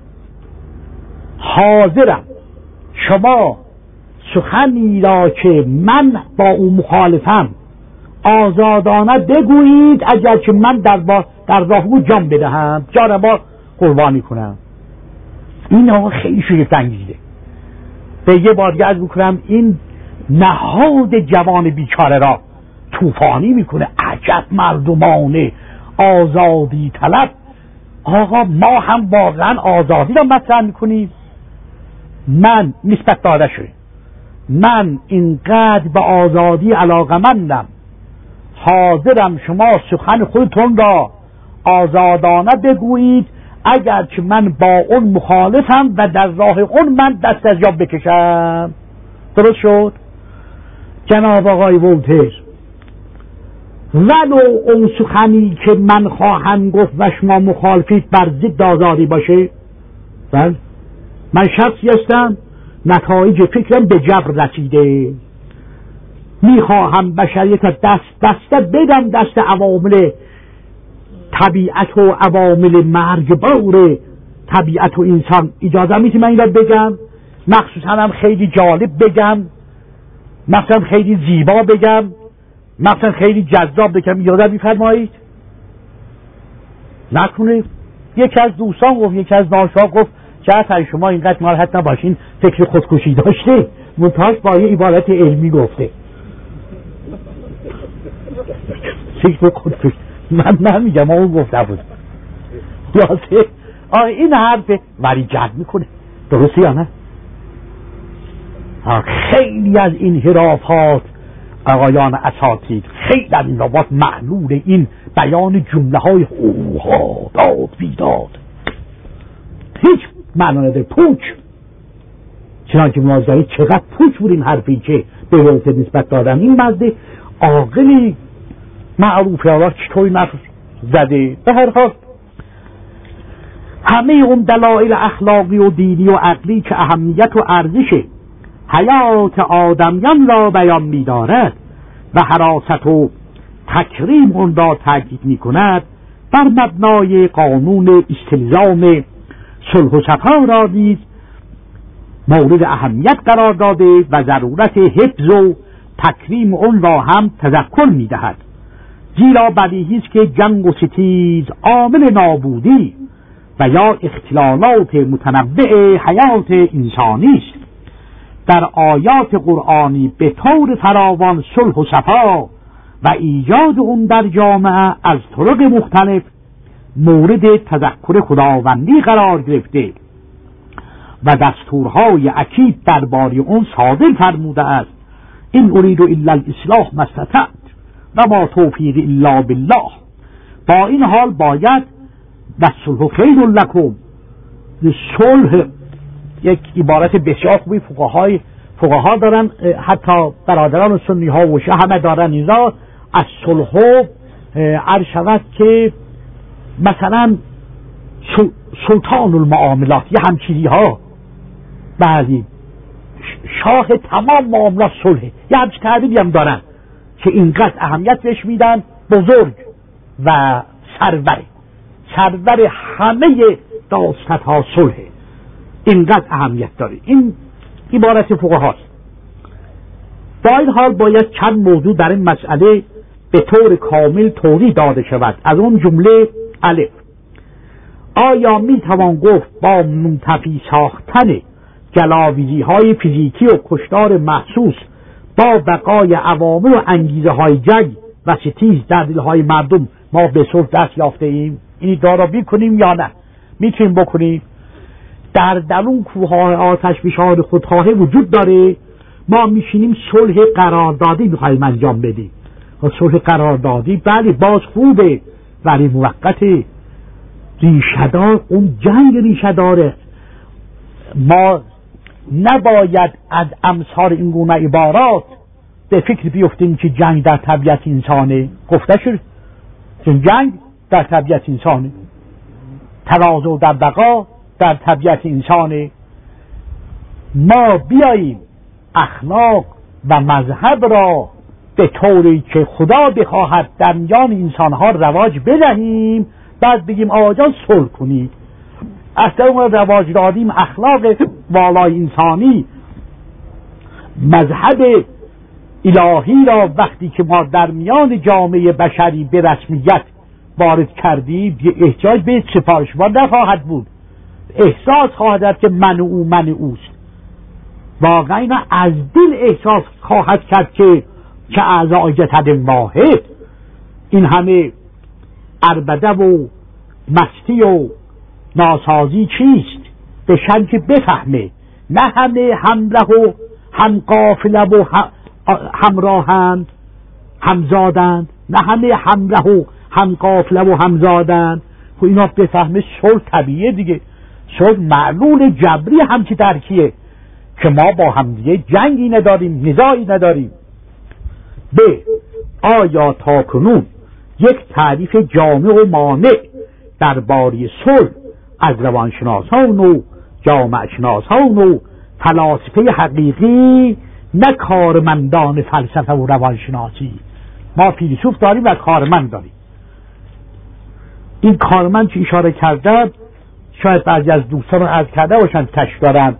حاضرم شما سخنی را که من با اون مخالفم آزادانه بگویید، اگر که من در, با در راه او جان بدهم، جان ما قربانی کنم. این آقا خیلی شگفت انگیزه. به یه بار دیگه عرض بکنم این نهاد جوان بیچاره را طوفانی میکنه. عجب مردمانه آزادی طلب. آقا ما هم واقعا آزادی را مطرح میکنیم. من نسبت داده شده، من اینقدر به آزادی علاقمندم، حاضرم شما سخن خودتون را آزادانه بگویید، اگر که من با اون مخالفم و در راه اون من دست از جا بکشم. درست شد؟ جناب آقای وولتر، ولو اون سخنی که من خواهم گفت و شما مخالفید بر ضد آزادی باشه، بله من شخصی هستم نتایج فکرم به جبر رسیده، میخواهم بشریت دست دسته بدم دست عوامل طبیعت و عوامل مرگبار طبیعت و انسان. اجازه میدی من این را بگم؟ مخصوصا هم خیلی جالب بگم، مثلا خیلی زیبا بگم، مثلا خیلی جذاب بگم، اجازه میفرمایید؟ نکنه یکی از دوستان گفت، یکی از ناشا گفت چرا شما اینقدر ناراحت نباشین، فکر خودکشی داشته، منتهاش با یه عبارت علمی گفته فکر خودکشی. من نمیگم، اون گفته بود. خلاصه این حرف ولی جد میکنه. درسته یا نه؟ خیلی از این حرافات آقایان اساتید، خیلی از این حرافات معلول این بیان جمله های اوها داد بیداد هیچ معنا نداره. پوچ. چنانکه مناظره چقدر پوچ بود این حرفی که به وولتر نسبت دادن. این مرد عاقلی معروف را چطوری نفس زده. به هر حال همه اون دلایل اخلاقی و دینی و عقلی که اهمیت و ارزش حیات آدمیان را بیان می دارد و حراست و تکریم اون را تاکید می کند، بر مبنای قانون استلزام صلح و صفا را نیز مورد اهمیت قرار داده و ضرورت حفظ و تکریم اون را هم تذکر می دهد. زیرا بدیهی است که جنگ و ستیز عامل نابودی و یا اختلالات متنوع حیات انسانی است. در آیات قرآنی به طور فراوان صلح و صفا و ایجاد اون در جامعه از طرق مختلف مورد تذکر خداوندی قرار گرفته و دستورهای اکید درباره اون صادر فرموده است. این ارید الا الاصلاح ما استطعت و ما توفیقی الا بالله. با این حال باید والصلح خیر لکم، صلح یک عبارت بسیار خوبی فقهای فقها دارن، حتی برادران سنی ها و شیعه همه دارن اینجا از صلح عرض شود که مثلا سلطان المعاملات یه همچیزی ها، بعضی شاه تمام معاملات صلح، یه همچی تعبیری هم دارن که اینقدر اهمیت بهش میدن. بزرگ و سرور سرور همه داستت ها صلح، اینقدر اهمیت داره. این عبارت فقهاست. با این حال باید چند موضوع در این مسئله به طور کامل توضیح داده شود. از اون جمله الف، آیا می توان گفت با منتفی ساختن جلاویزی های فیزیکی و کشتار محسوس با بقای عوامل و انگیزه های جنگ و ستیز در دلهای مردم ما به صلح دست یافته ایم؟ این ادعا را کنیم یا نه؟ میتونیم بکنیم. در درون کوههای آتش فشان خودخواهی وجود داره. ما میشینیم صلح قراردادی میخوایم انجام بدیم. صلح قراردادی بله باز خوبه ولی موقته. ریشه‌دار اون جنگ ریشه‌داره. ما نباید از امثال این گونه عبارات به فکر بیفتیم که جنگ در طبیعت انسانه. گفته شد جنگ در طبیعت انسانه، تواضع در بقا در طبیعت انسانه. ما بیاییم اخلاق و مذهب را به طوری که خدا بخواهد در میان انسانها رواج بدهیم، بعد بگیم آقا جان صلح کنید. اصلا اون رواج دادیم اخلاق والای انسانی، مذهب الهی را وقتی که ما در میان جامعه بشری به رسمیت وارد کردیم، احتیاج به سفارشوار نخواهد بود. احساس خواهد که من او من اوست. واقعا اینا از دل احساس خواهد کرد که که اعضای جسد واحد. این همه عربده و مستی و ناسازی چیست؟ بشن که بفهمه. نه همه همراه و هم قافله و همراهند همزادند، نه همه همراه و هم قافله و همزادند. خب اینا بفهمه صلح طبیعیه دیگه. صلح معلول جبری همچی ترکیه که ما با همدیگه جنگی نداریم، نزاعی نداریم. ب آیا تا کنون یک تعریف جامع و مانع درباره صلح از روانشناسان و جامعه شناسان و فلاسفه حقیقی، نه کارمندان فلسفه و روانشناسی. ما فیلسوف داریم و کارمند داریم. این کارمند که اشاره کردن شاید بعضی از دوستان رو عرض کرده باشن کشف دارن.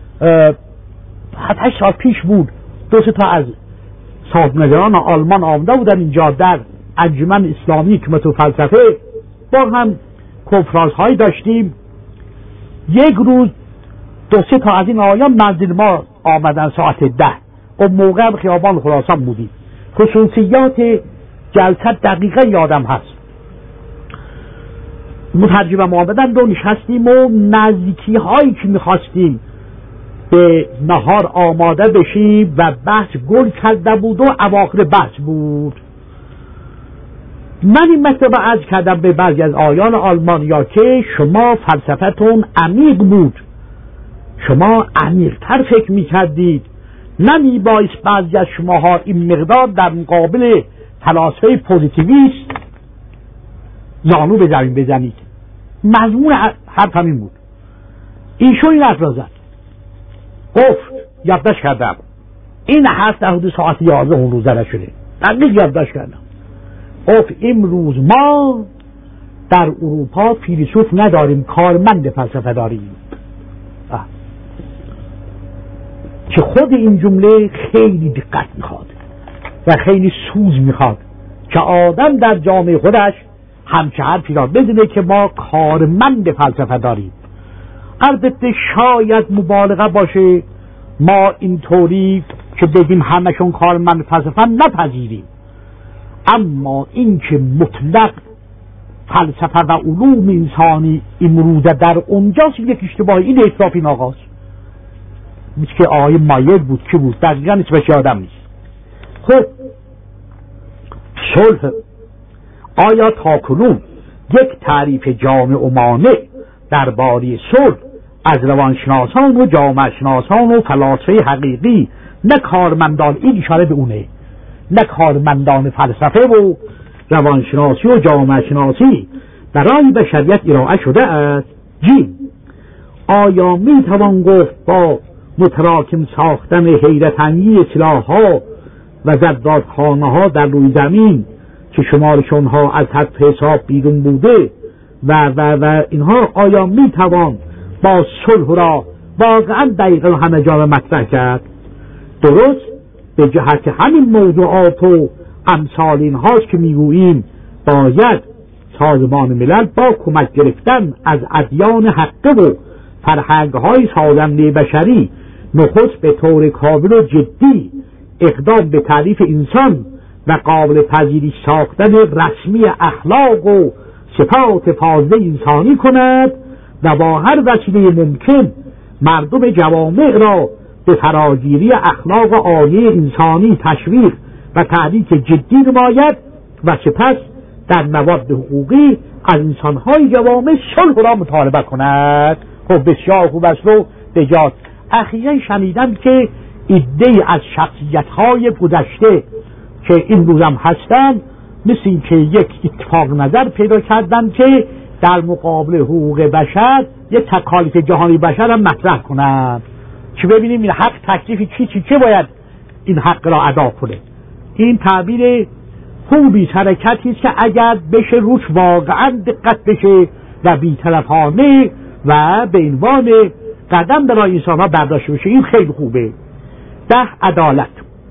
هشت سال پیش بود دو سه تا از صاحب نظران آلمان آمده بودن اینجا در انجمن اسلامی حکمت و فلسفه. با هم کنفرانس هایی داشتیم. یک روز دو سه تا از این آیان منزل ما آمدن ساعت ده. اون موقع خیابان خراسان بودیم. خصوصیات جلسه دقیقه یادم هست. مترجم آمدن دو نشستیم و نزدیکی هایی که میخواستیم به نهار آماده بشیم و بحث گل کرده بود و اواخر بحث بود. من این مطلب عرض کردم به بعضی از آیان آلمانیا که شما فلسفتون عمیق بود، شما عمیق‌تر فکر میکردید، نمی بایست بعضی از شماها این مقدار در مقابل فلاسفه پوزیتیویست زانو به زمین بزنید. مضمون حرف همین بود. ایشون این حرف را زد، گفت یادداشت کردم، این حرف در حدود ساعت یازده اون روز زده شده، دقیق یادداشت کردم. گفت امروز ما در اروپا فیلسوف نداریم، کارمند فلسفه داریم. اه. که خود این جمله خیلی دقت میخواد و خیلی سوز میخواد که آدم در جامعه خودش همچه حرفی را بدونه که ما کارمند فلسفه داریم. البته شاید مبالغه باشه ما اینطوری که بگیم همشون کارمند فلسفه نپذیریم، اما این که مطلق فلسفه و علوم انسانی امروزه در اونجاست یک اشتباهی. این اطلاف این آغاز مثل که آقای مایر بود که بود دقیقا اسمش یادم نیست. خب صلح آیا تاکنون یک تعریف جامع و مانع درباره صلح از روانشناسان و جامعه شناسان و فلاسفه حقیقی، نه کارمندان، این اشاره به اونه، نه کارمندان فلسفه و روانشناسی و جامعه شناسی برای بشریت ارائه شده است؟ جیم آیا می توان گفت با متراکم ساختن حیرت انگیز سلاح‌ها و زدادخانه‌ها در روی زمین که شمارشون ها از حد حساب بیرون بوده و و و اینها، آیا می توان با صلح را واقعا دقیقا همه جا مطرح کرد؟ درست به جهت همین موضوعات و امثال اینهاست که میگوییم باید سازمان ملل با کمک گرفتن از ادیان حقه و فرهنگ‌های سازنده بشری نخست به طور کامل و جدی اقدام به تعریف انسان و قابل پذیری ساختن رسمی اخلاق و صفات فاضله انسانی کند و با هر وسیله ممکن مردم جوامع را به فراگیری اخلاق عالی انسانی تشویق و تحریک جدی نماید و سپس در مواد حقوقی از انسانهای جوامع صلح را مطالبه کند. خب بسیار خوب است رو بجات. اخیراً شنیدم که عده‌ای از شخصیت‌های گذشته که این روزم هستند مثل این که یک اتفاق نظر پیدا کردن که در مقابل حقوق بشر یک تکالیف جهانی بشر هم مطرح کنند که ببینیم این حق تکلیف چی چی چه باید این حق را ادا کنه. این تعبیر خوبی حرکتی است که اگر بشه روش واقعا دقت بشه و بی‌طرفانه و به عنوان قدم برای انسان‌ها برداشته بشه، این خیلی خوبه. ده عدالت،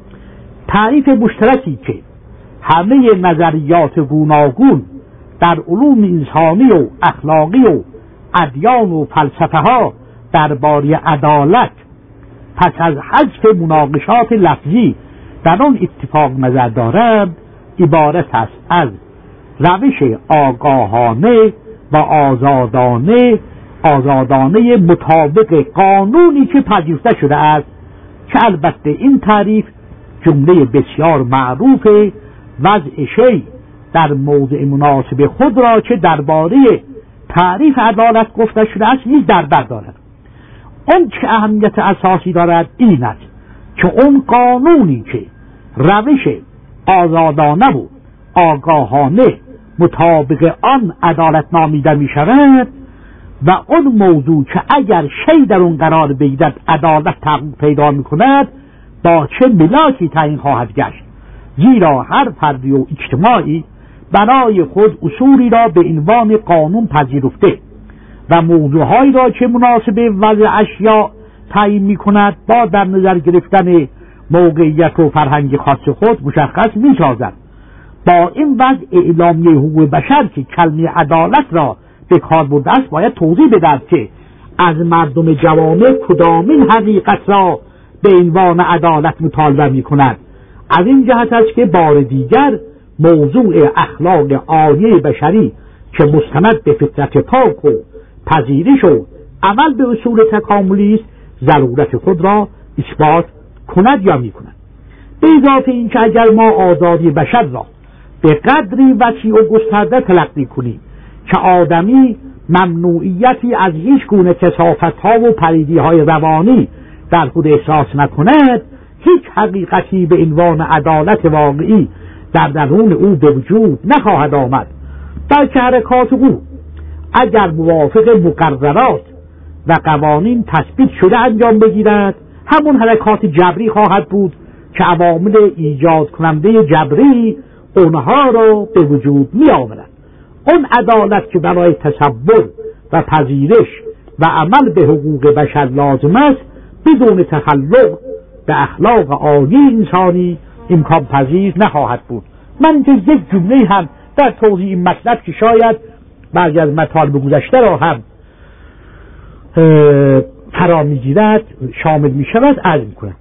تعریف مشترکی که همه نظریات گوناگون در علوم انسانی و اخلاقی و ادیان و فلسفه ها درباره عدالت پس از حذف مناقشات لفظی در آن اتفاق نظر دارند عبارت است از روش آگاهانه و آزادانه آزادانه مطابق قانونی که پذیرفته شده است، که البته این تعریف جمله بسیار معروف وضع شیء در موضع مناسب خود را که درباره تعریف عدالت گفته شده است نیز در بر دارد. اون که اهمیت اساسی دارد این است که اون قانونی که روش آزادانه و آگاهانه مطابق آن عدالت نامیده می شود و اون موضوع که اگر شی در اون قرار بگیرد عدالت تحقق پیدا می کند با چه ملاکی تعیین خواهد گشت، زیرا هر فردی و اجتماعی برای خود اصولی را به عنوان قانون پذیرفته و موضوعهایی را که مناسب وضع اشیاء تعیین می کند با در نظر گرفتن موقعیت و فرهنگ خاص خود مشخص می سازد. با این وضع اعلامیه حقوق بشر که کلمه عدالت را به کار برده است باید توضیح بدهد که از مردم جوامع کدامین حقیقت را به عنوان عدالت مطالبه می کند. از این جهت است که بار دیگر موضوع اخلاق عالی بشری که مستند به فطرت پاک و پذیرش و عمل به اصول تکاملی است ضرورت خود را اثبات کند یا می کند. به اضافه این که اگر ما آزادی بشر را به قدری وسیع و گسترده تلقی کنیم که آدمی ممنوعیتی از هیچ گونه کثافت‌ها و پلیدی‌های روانی در خود احساس نکند، هیچ حقیقتی به عنوان عدالت واقعی در درون او به وجود نخواهد آمد، بلکه حرکات او اگر موافق مقررات و قوانین تثبیت شده انجام بگیرد همون حرکات جبری خواهد بود که عوامل ایجاد کننده جبری اونها رو به وجود می آورد. اون عدالت که برای تصور و پذیرش و عمل به حقوق بشر لازم است بدون تخلق به اخلاق عالی انسانی امکان پذیر نخواهد بود. من یک جمله هم در توضیح این مطلب که شاید بعضی از مطالب گذشته را هم فرا میگیرد شامل می شود عرض می کنم.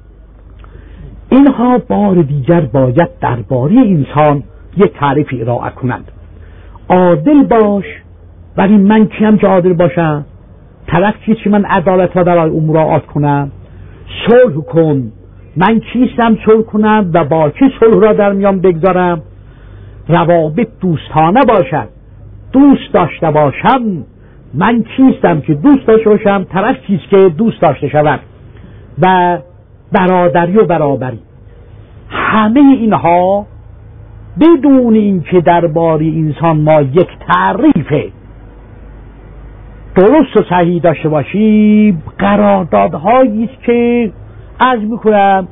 اینها بار دیگر باید درباره انسان یک تعریف ارائه کنند. عادل باش، ولی من کیم که عادل باشم؟ طرف چیست که من عدالت را در او مراعات کنم؟ صلح کن، من کیستم صلح کنم و با چه صلح را در میان بگذارم؟ روابط دوستانه باشد، دوست داشته باشم، من کیستم که دوست داشته باشم؟ طرف چیست که دوست داشته شود؟ و برادری و برابری، همه اینها بدون اینکه درباره انسان ما یک تعریف درست و صحیح داشته باشیم قراردادهایی است که عرض میکنم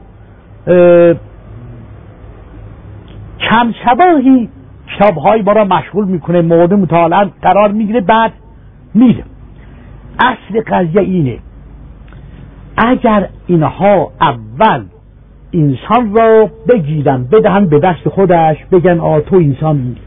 کم شباهی کتابهایی ما را مشغول میکنه، مورد مطالعه قرار میگیره، بعد میره. اصل قضیه اینه اگر اینها اول انسان را بگیرن بدهن به دست خودش، بگن آ تو انسان،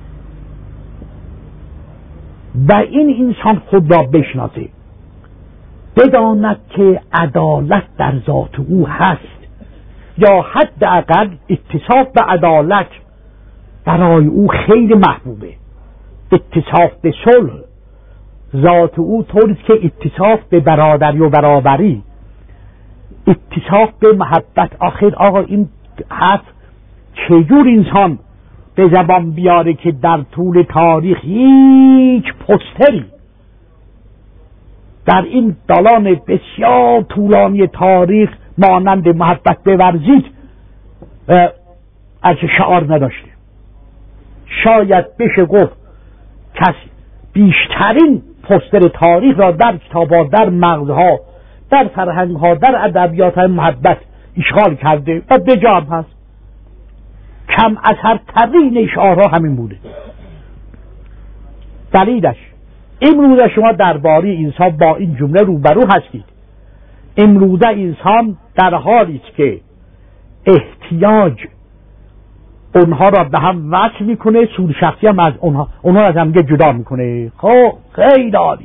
و این انسان خود را بشناسه، بداند که عدالت در ذات او هست، یا حداقل اتصاف به عدالت برای او خیلی محبوبه، اتصاف به صلح ذات او طوریست که اتصاف به برادری و برابری، اتصاف به محبت. آخر آقا این هست چجور انسان به زبان بیاره که در طول تاریخ هیچ پستری در این دالان بسیار طولانی تاریخ مانند محبت بورزید از شعار نداشته؟ شاید بشه گفت کسی بیشترین پستر تاریخ را در کتاب‌ها، در مغزها، در فرهنگ‌ها، در ادبیات محبت اشغال کرده و بجا هم هست. کم اثرترین شعارها همین بوده. دلیلش امروزه شما درباره انسان با این جمله روبرو هستید. امروزه انسان در حالی است که احتیاج اونها را به هم وصل میکنه، سود شخصی هم از اونها اونها از هم جدا میکنه. خب خیلی عالی.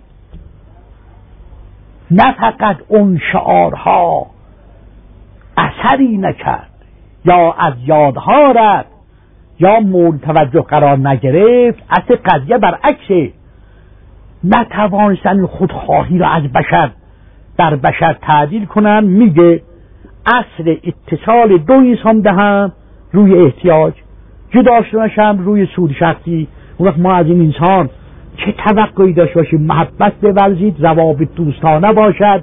نه فقط اون شعارها اثری نکرد یا از یادها رد یا مورد توجه قرار نگرفت، اصل قضیه برعکسه. نتوانستن خودخواهی را از بشر در بشر تعدیل کنن. میگه اصل اتصال دو انسان به هم روی احتیاج، جدا شدنش هم روی سود شخصی. اون وقت ما از این انسان چه توقعی داشته باشیم؟ محبت بورزید، روابط دوستانه باشد.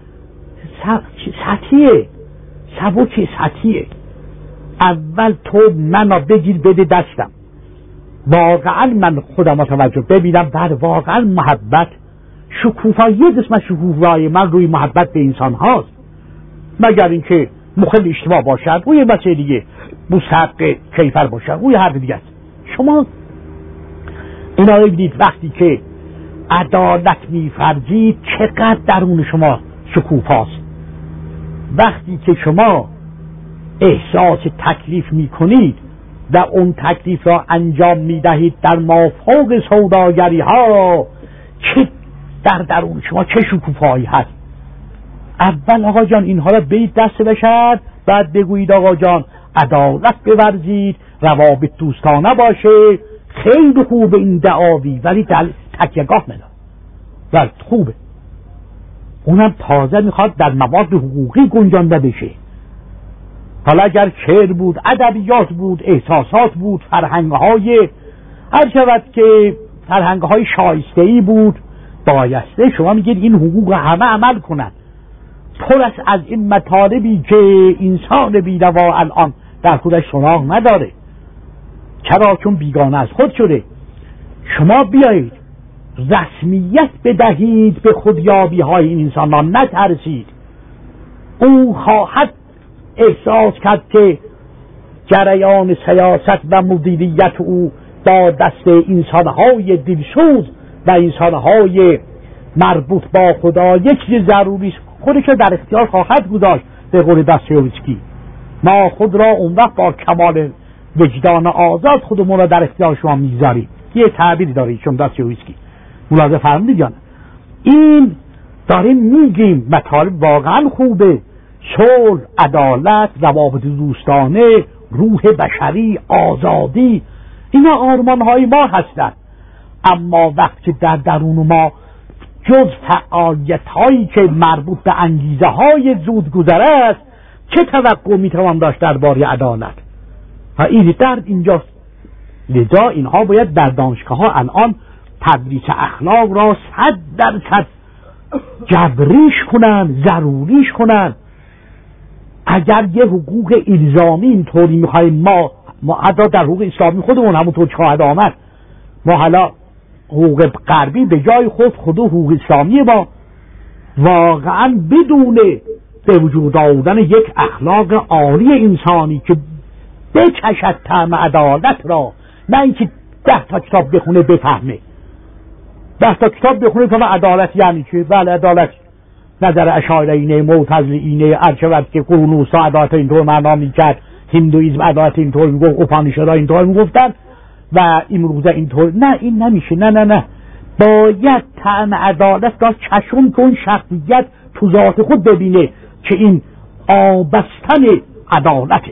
سطحیه، سبک سطحیه. اول تو منو بگیر بده دستم، واقعا من خودم متوجه ببینم، بعد واقعا محبت شکوفا یه قسمت از شکوفای من روی محبت به انسان هاست، مگر اینکه مخل اجتماع باشد و یه مسئله دیگه مستحق کیفر باشد و یه حرف دیگه است. شما اینا رو ببینید وقتی که عدالت می‌فرزید چقدر درون شما شکوفاست. وقتی که شما احساس تکلیف میکنید و اون تکلیف را انجام میدهید در مافوق سوداگری ها، چه در درون شما چه شکوفایی هست. اول آقا جان اینها را بید دست بشد، بعد بگویید آقا جان عدالت بورزید، روابط دوستانه باشه. خیلی خوبه این دعاوی، ولی تکیهگاه نداره. ولی خوبه، اونم تازه میخواد در مواد حقوقی گنجانده بشه. حالا اگر شعر بود، ادبیات بود، احساسات بود، فرهنگ‌های هر شود که فرهنگ‌های شایسته‌ای بود، بایسته شما میگید این حقوق همه عمل کنن. پر است از این مطالبی که انسان بی‌نوا الان در خودش سراغ نداره. چرا؟ چون بیگانه از خود شده. شما بیایید رسمیت بدهید به خودیابی های این انسانان، نترسید. او خواهد احساس کرد که جریان سیاست و مدیریت او با دست انسانهای دلسوز و انسانهای مربوط با خدا یک چیز ضروری است، خودش در اختیار خواهد گذاشت. به قول داستایوفسکی ما خود را اون وقت با کمال وجدان آزاد خودمون را در اختیار شما میذاریم. یه تعبیری داره چون داستایوفسکی ملاحظه فرمودید جان. این داریم میگیم مطالب واقعا خوبه، صلح، عدالت، روابط دوستانه، روح بشری، آزادی، اینا آرمانهای ما هستند. اما وقتی در درون ما جز فعالیت هایی که مربوط به انگیزه های زود گذره است، چه توقع میتوان داشت درباره عدالت؟ و این درد اینجاست. لذا اینها باید در دانشگاه ها الان تدریس اخلاق را صد درصد جبریش کنن، ضروریش کنن. اگر یه حقوق الزامی اینطوری میخوایم ما ما حتی در حقوق اسلامی خودمون همونطور که خواهد آمد، ما حالا حقوق غربی به جای خود خود حقوق اسلامی ما واقعا بدون به وجود آوردن یک اخلاق عالی انسانی که بچشد طعم عدالت را، نه اینکه ده تا کتاب بخونه بفهمه. ده تا کتاب بخونه که عدالت یعنی چه؟ بله عدالت نظر اشاعره اینه، معتزله اینه، ارشد که قرون وسطی عدالت اینطور معنا میکرد، هندویسم عدالت اینطور میگفت، اپانیشدها اینطور میگفتن و امروزه اینطور. نه این نمیشه، نه نه نه باید طعم عدالت را چشم که اون شخصیت تو ذات خود ببینه که این آبستن عدالته،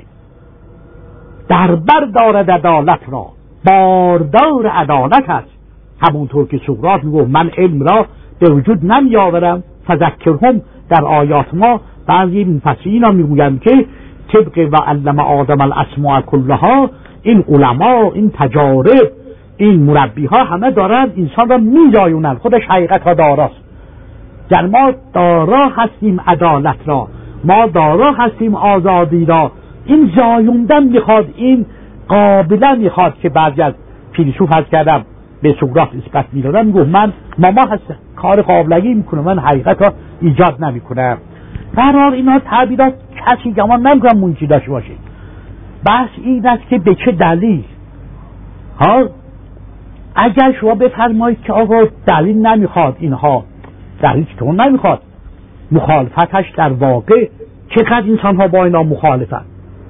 در بر دارد عدالت را، باردار عدالت است. همونطور که سقراط میگفت من علم را به وجود نمی آورم، فذکرهم در آیات ما بعضی مفسرین ها میگویند که طبق و علم آدم الاسماء کلها، این علما، این تجارب، این مربی ها همه دارن انسان را میزایونن، خودش حقیقت ها داراست. در ما دارا هستیم عدالت را، ما دارا هستیم آزادی را. این زایوندن میخواد، این قابلا میخواد که بعضی از فیلسوف هست کردم به سقراط نسبت میدادن، میگفت من ماما هستم، کار قابلگی میکنم، من حقیقت را ایجاد نمیکنم. قرار اینا تعبیرات کسی گمان نمیکنم منچی داشته باشه. بحث این است که به چه دلیل ها. اگر شما بفرمایید که آقا دلیل نمیخواد، اینها دلیل چطور نمیخواد؟ مخالفتش در واقع چقدر انسان ها با اینا مخالفن.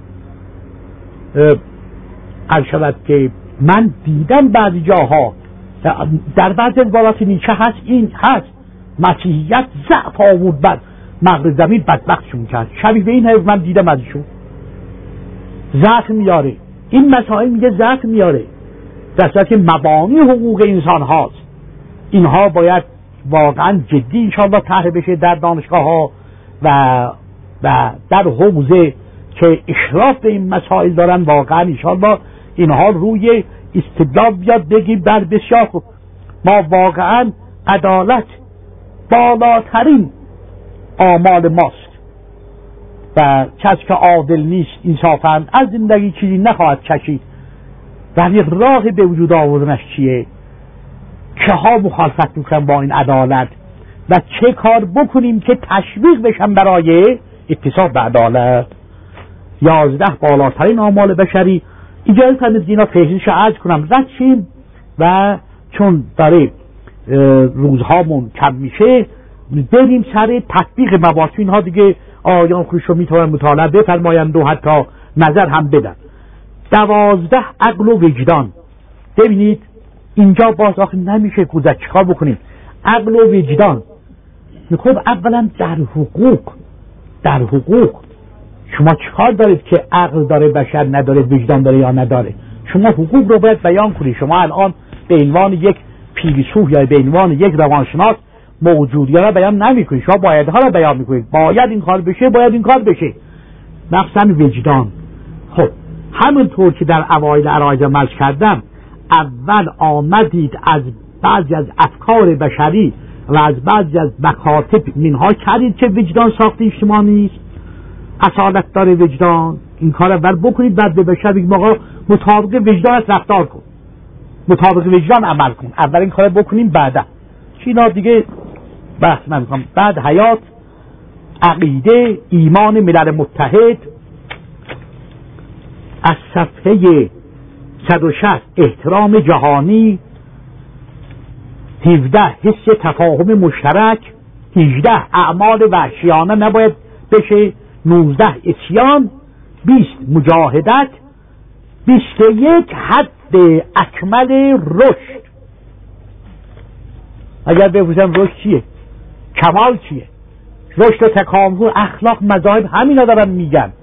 عرض شود که من دیدم بعضی جاها در بعضی عبارات نیچه هست، این هست مسیحیت ضعف آورد بر مغرب زمین بدبختشون کرد. شبیه به این من دیدم ازشون ضعف میاره، این مسائل میگه ضعف میاره، در صورتی که مبانی حقوق انسان هاست. اینها باید واقعا جدی انشاءالله طرح بشه در دانشگاه ها و و در حوزه که اشراف به این مسائل دارن. واقعا انشاءالله اینها روی استدلال بیاد بگیم بر بسیار خوب. ما واقعا عدالت بالاترین آمال ماست و کسی که عادل نیست انصافاً از زندگی چیزی نخواهد چشید. ولی راه به وجود آوردنش چیه؟ که ها مخالفت میکنن با این عدالت و چه کار بکنیم که تشویق بشن برای اتصال به عدالت. یازده بالاترین آمال بشری. اجازه کنید اینا فهرستش عرض کنم رد شیم و چون داره روزهامون کم میشه بریم سر تطبیق مباحث. اینها دیگه آیان خودش رو میتونن مطالعه بفرمایند و حتی نظر هم بدن. دوازده عقل و وجدان. ببینید اینجا باز آخه نمیشه گذشت، چیکار بکنیم؟ عقل و وجدان. خب اولا در حقوق در حقوق شما چیکار دارید که عقل داره بشر نداره، وجدان داره یا نداره؟ شما حقوق رو باید بیان کنید. شما الان به عنوان یک فیلسوف یا به عنوان یک روانشناس موجودیت را بیان نمی‌کنید، شما بایدها را بیان می‌کنید. باید این کار بشه، باید این کار بشه. مثلا وجدان. خب همونطور که در اوایل عرایض عرض کردم، اول آمدید از بعضی از افکار بشری و از بعضی از مکاتب منها کردید که وجدان ساخت اجتماعی نیست، اصالت داره وجدان. این کار اول بکنید، بعد به بشر بگید آقا مطابق وجدانت رفتار کن، مطابق وجدان عمل کن. اول این کار بکنیم، بعدا چینا دیگه بحث نمی‌کنم. بعد حیات، عقیده، ایمان ملل متحد. از صفحه صد و شصت احترام جهانی، هفده حس تفاهم مشترک، هجده اعمال وحشیانه نباید بشه، نوزده اسیان، بیست مجاهدت، بیست و یک حد اکمل رشد. اگر بپرسم رشد چیه؟ کمال چیه؟ رشد و تکامل، اخلاق، مذاهب همینا دارن میگن.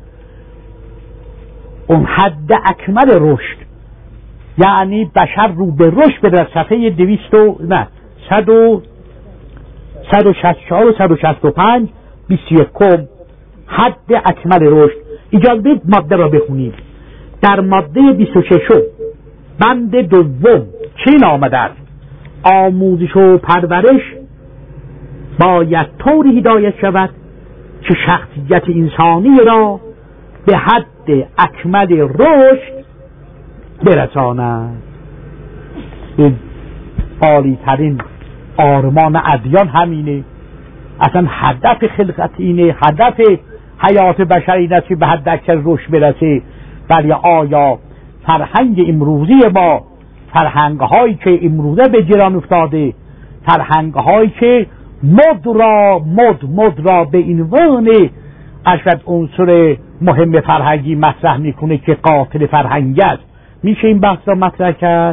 اون حد اکمل رشد یعنی بشر رو به رشد به در صفحه دویست و نه صد و صد و شصت و چهار و صد و شصت و پنج بیست و یک حد اکمل رشد. ایجاد بید ماده را بخونیم. در ماده بیست و شش بند دوم چین آمده است؟ آموزش و پرورش باید طوری هدایت شود که شخصیت انسانی را به حد اکمل رشد برساند. این عالی ترین آرمان ادیان همینه. اصلا هدف خلقت اینه، هدف حیات بشر اینه که به حد اکثر رشد برسه. ولی آیا فرهنگ امروزی ما، فرهنگ هایی که امروزه به جران افتاده، فرهنگ هایی که مد را مد مد را به عنوان اشد عنصر مهم فرهنگی مطرح میکنه که قاتل فرهنگ است، میشه این بحث را مطرح کرد؟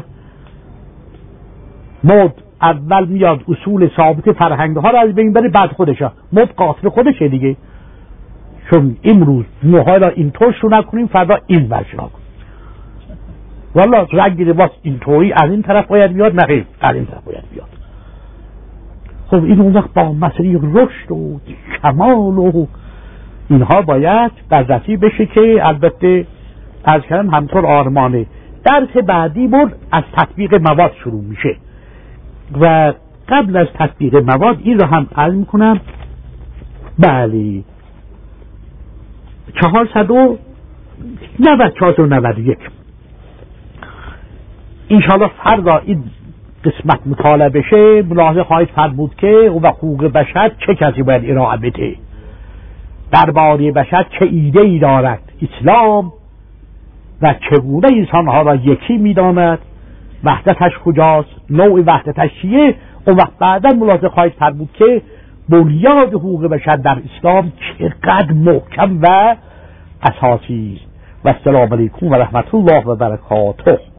مد اول میاد اصول ثابت فرهنگ ها را از بین بره، بعد خودشه. مد قاتل خودشه دیگه، چون امروز موهای را اینطور شو نکنیم فردا این ورشنا کنیم. والا رنگ لباس اینطوری از این طرف باید بیاد، نه از این طرف باید بیاد. خب این اون وقت با مسئله رشد و کمال و اینها باید بررسی بشه که البته از کردم همطور آرمانه. درس بعدی بود از تطبیق مواد شروع میشه و قبل از تطبیق مواد این رو هم عرض میکنم. بله چهارصد و نود چهارصد و نود و یک انشاءالله فردا این قسمت مطالعه بشه. ملاحظه خواهید فرمود که او و حقوق بشر چه کسی باید ارائه بده، درباره بشر چه ایده ای دارد اسلام و چگونه انسانها را یکی میداند، وحدتش کجاست، نوع وحدتش چیه. اون وقت بعدا ملاحظه خواهید فرمود که بنیاد حقوق بشر در اسلام چقدر محکم و اساسی است. و السلام علیکم و رحمت الله و برکاته.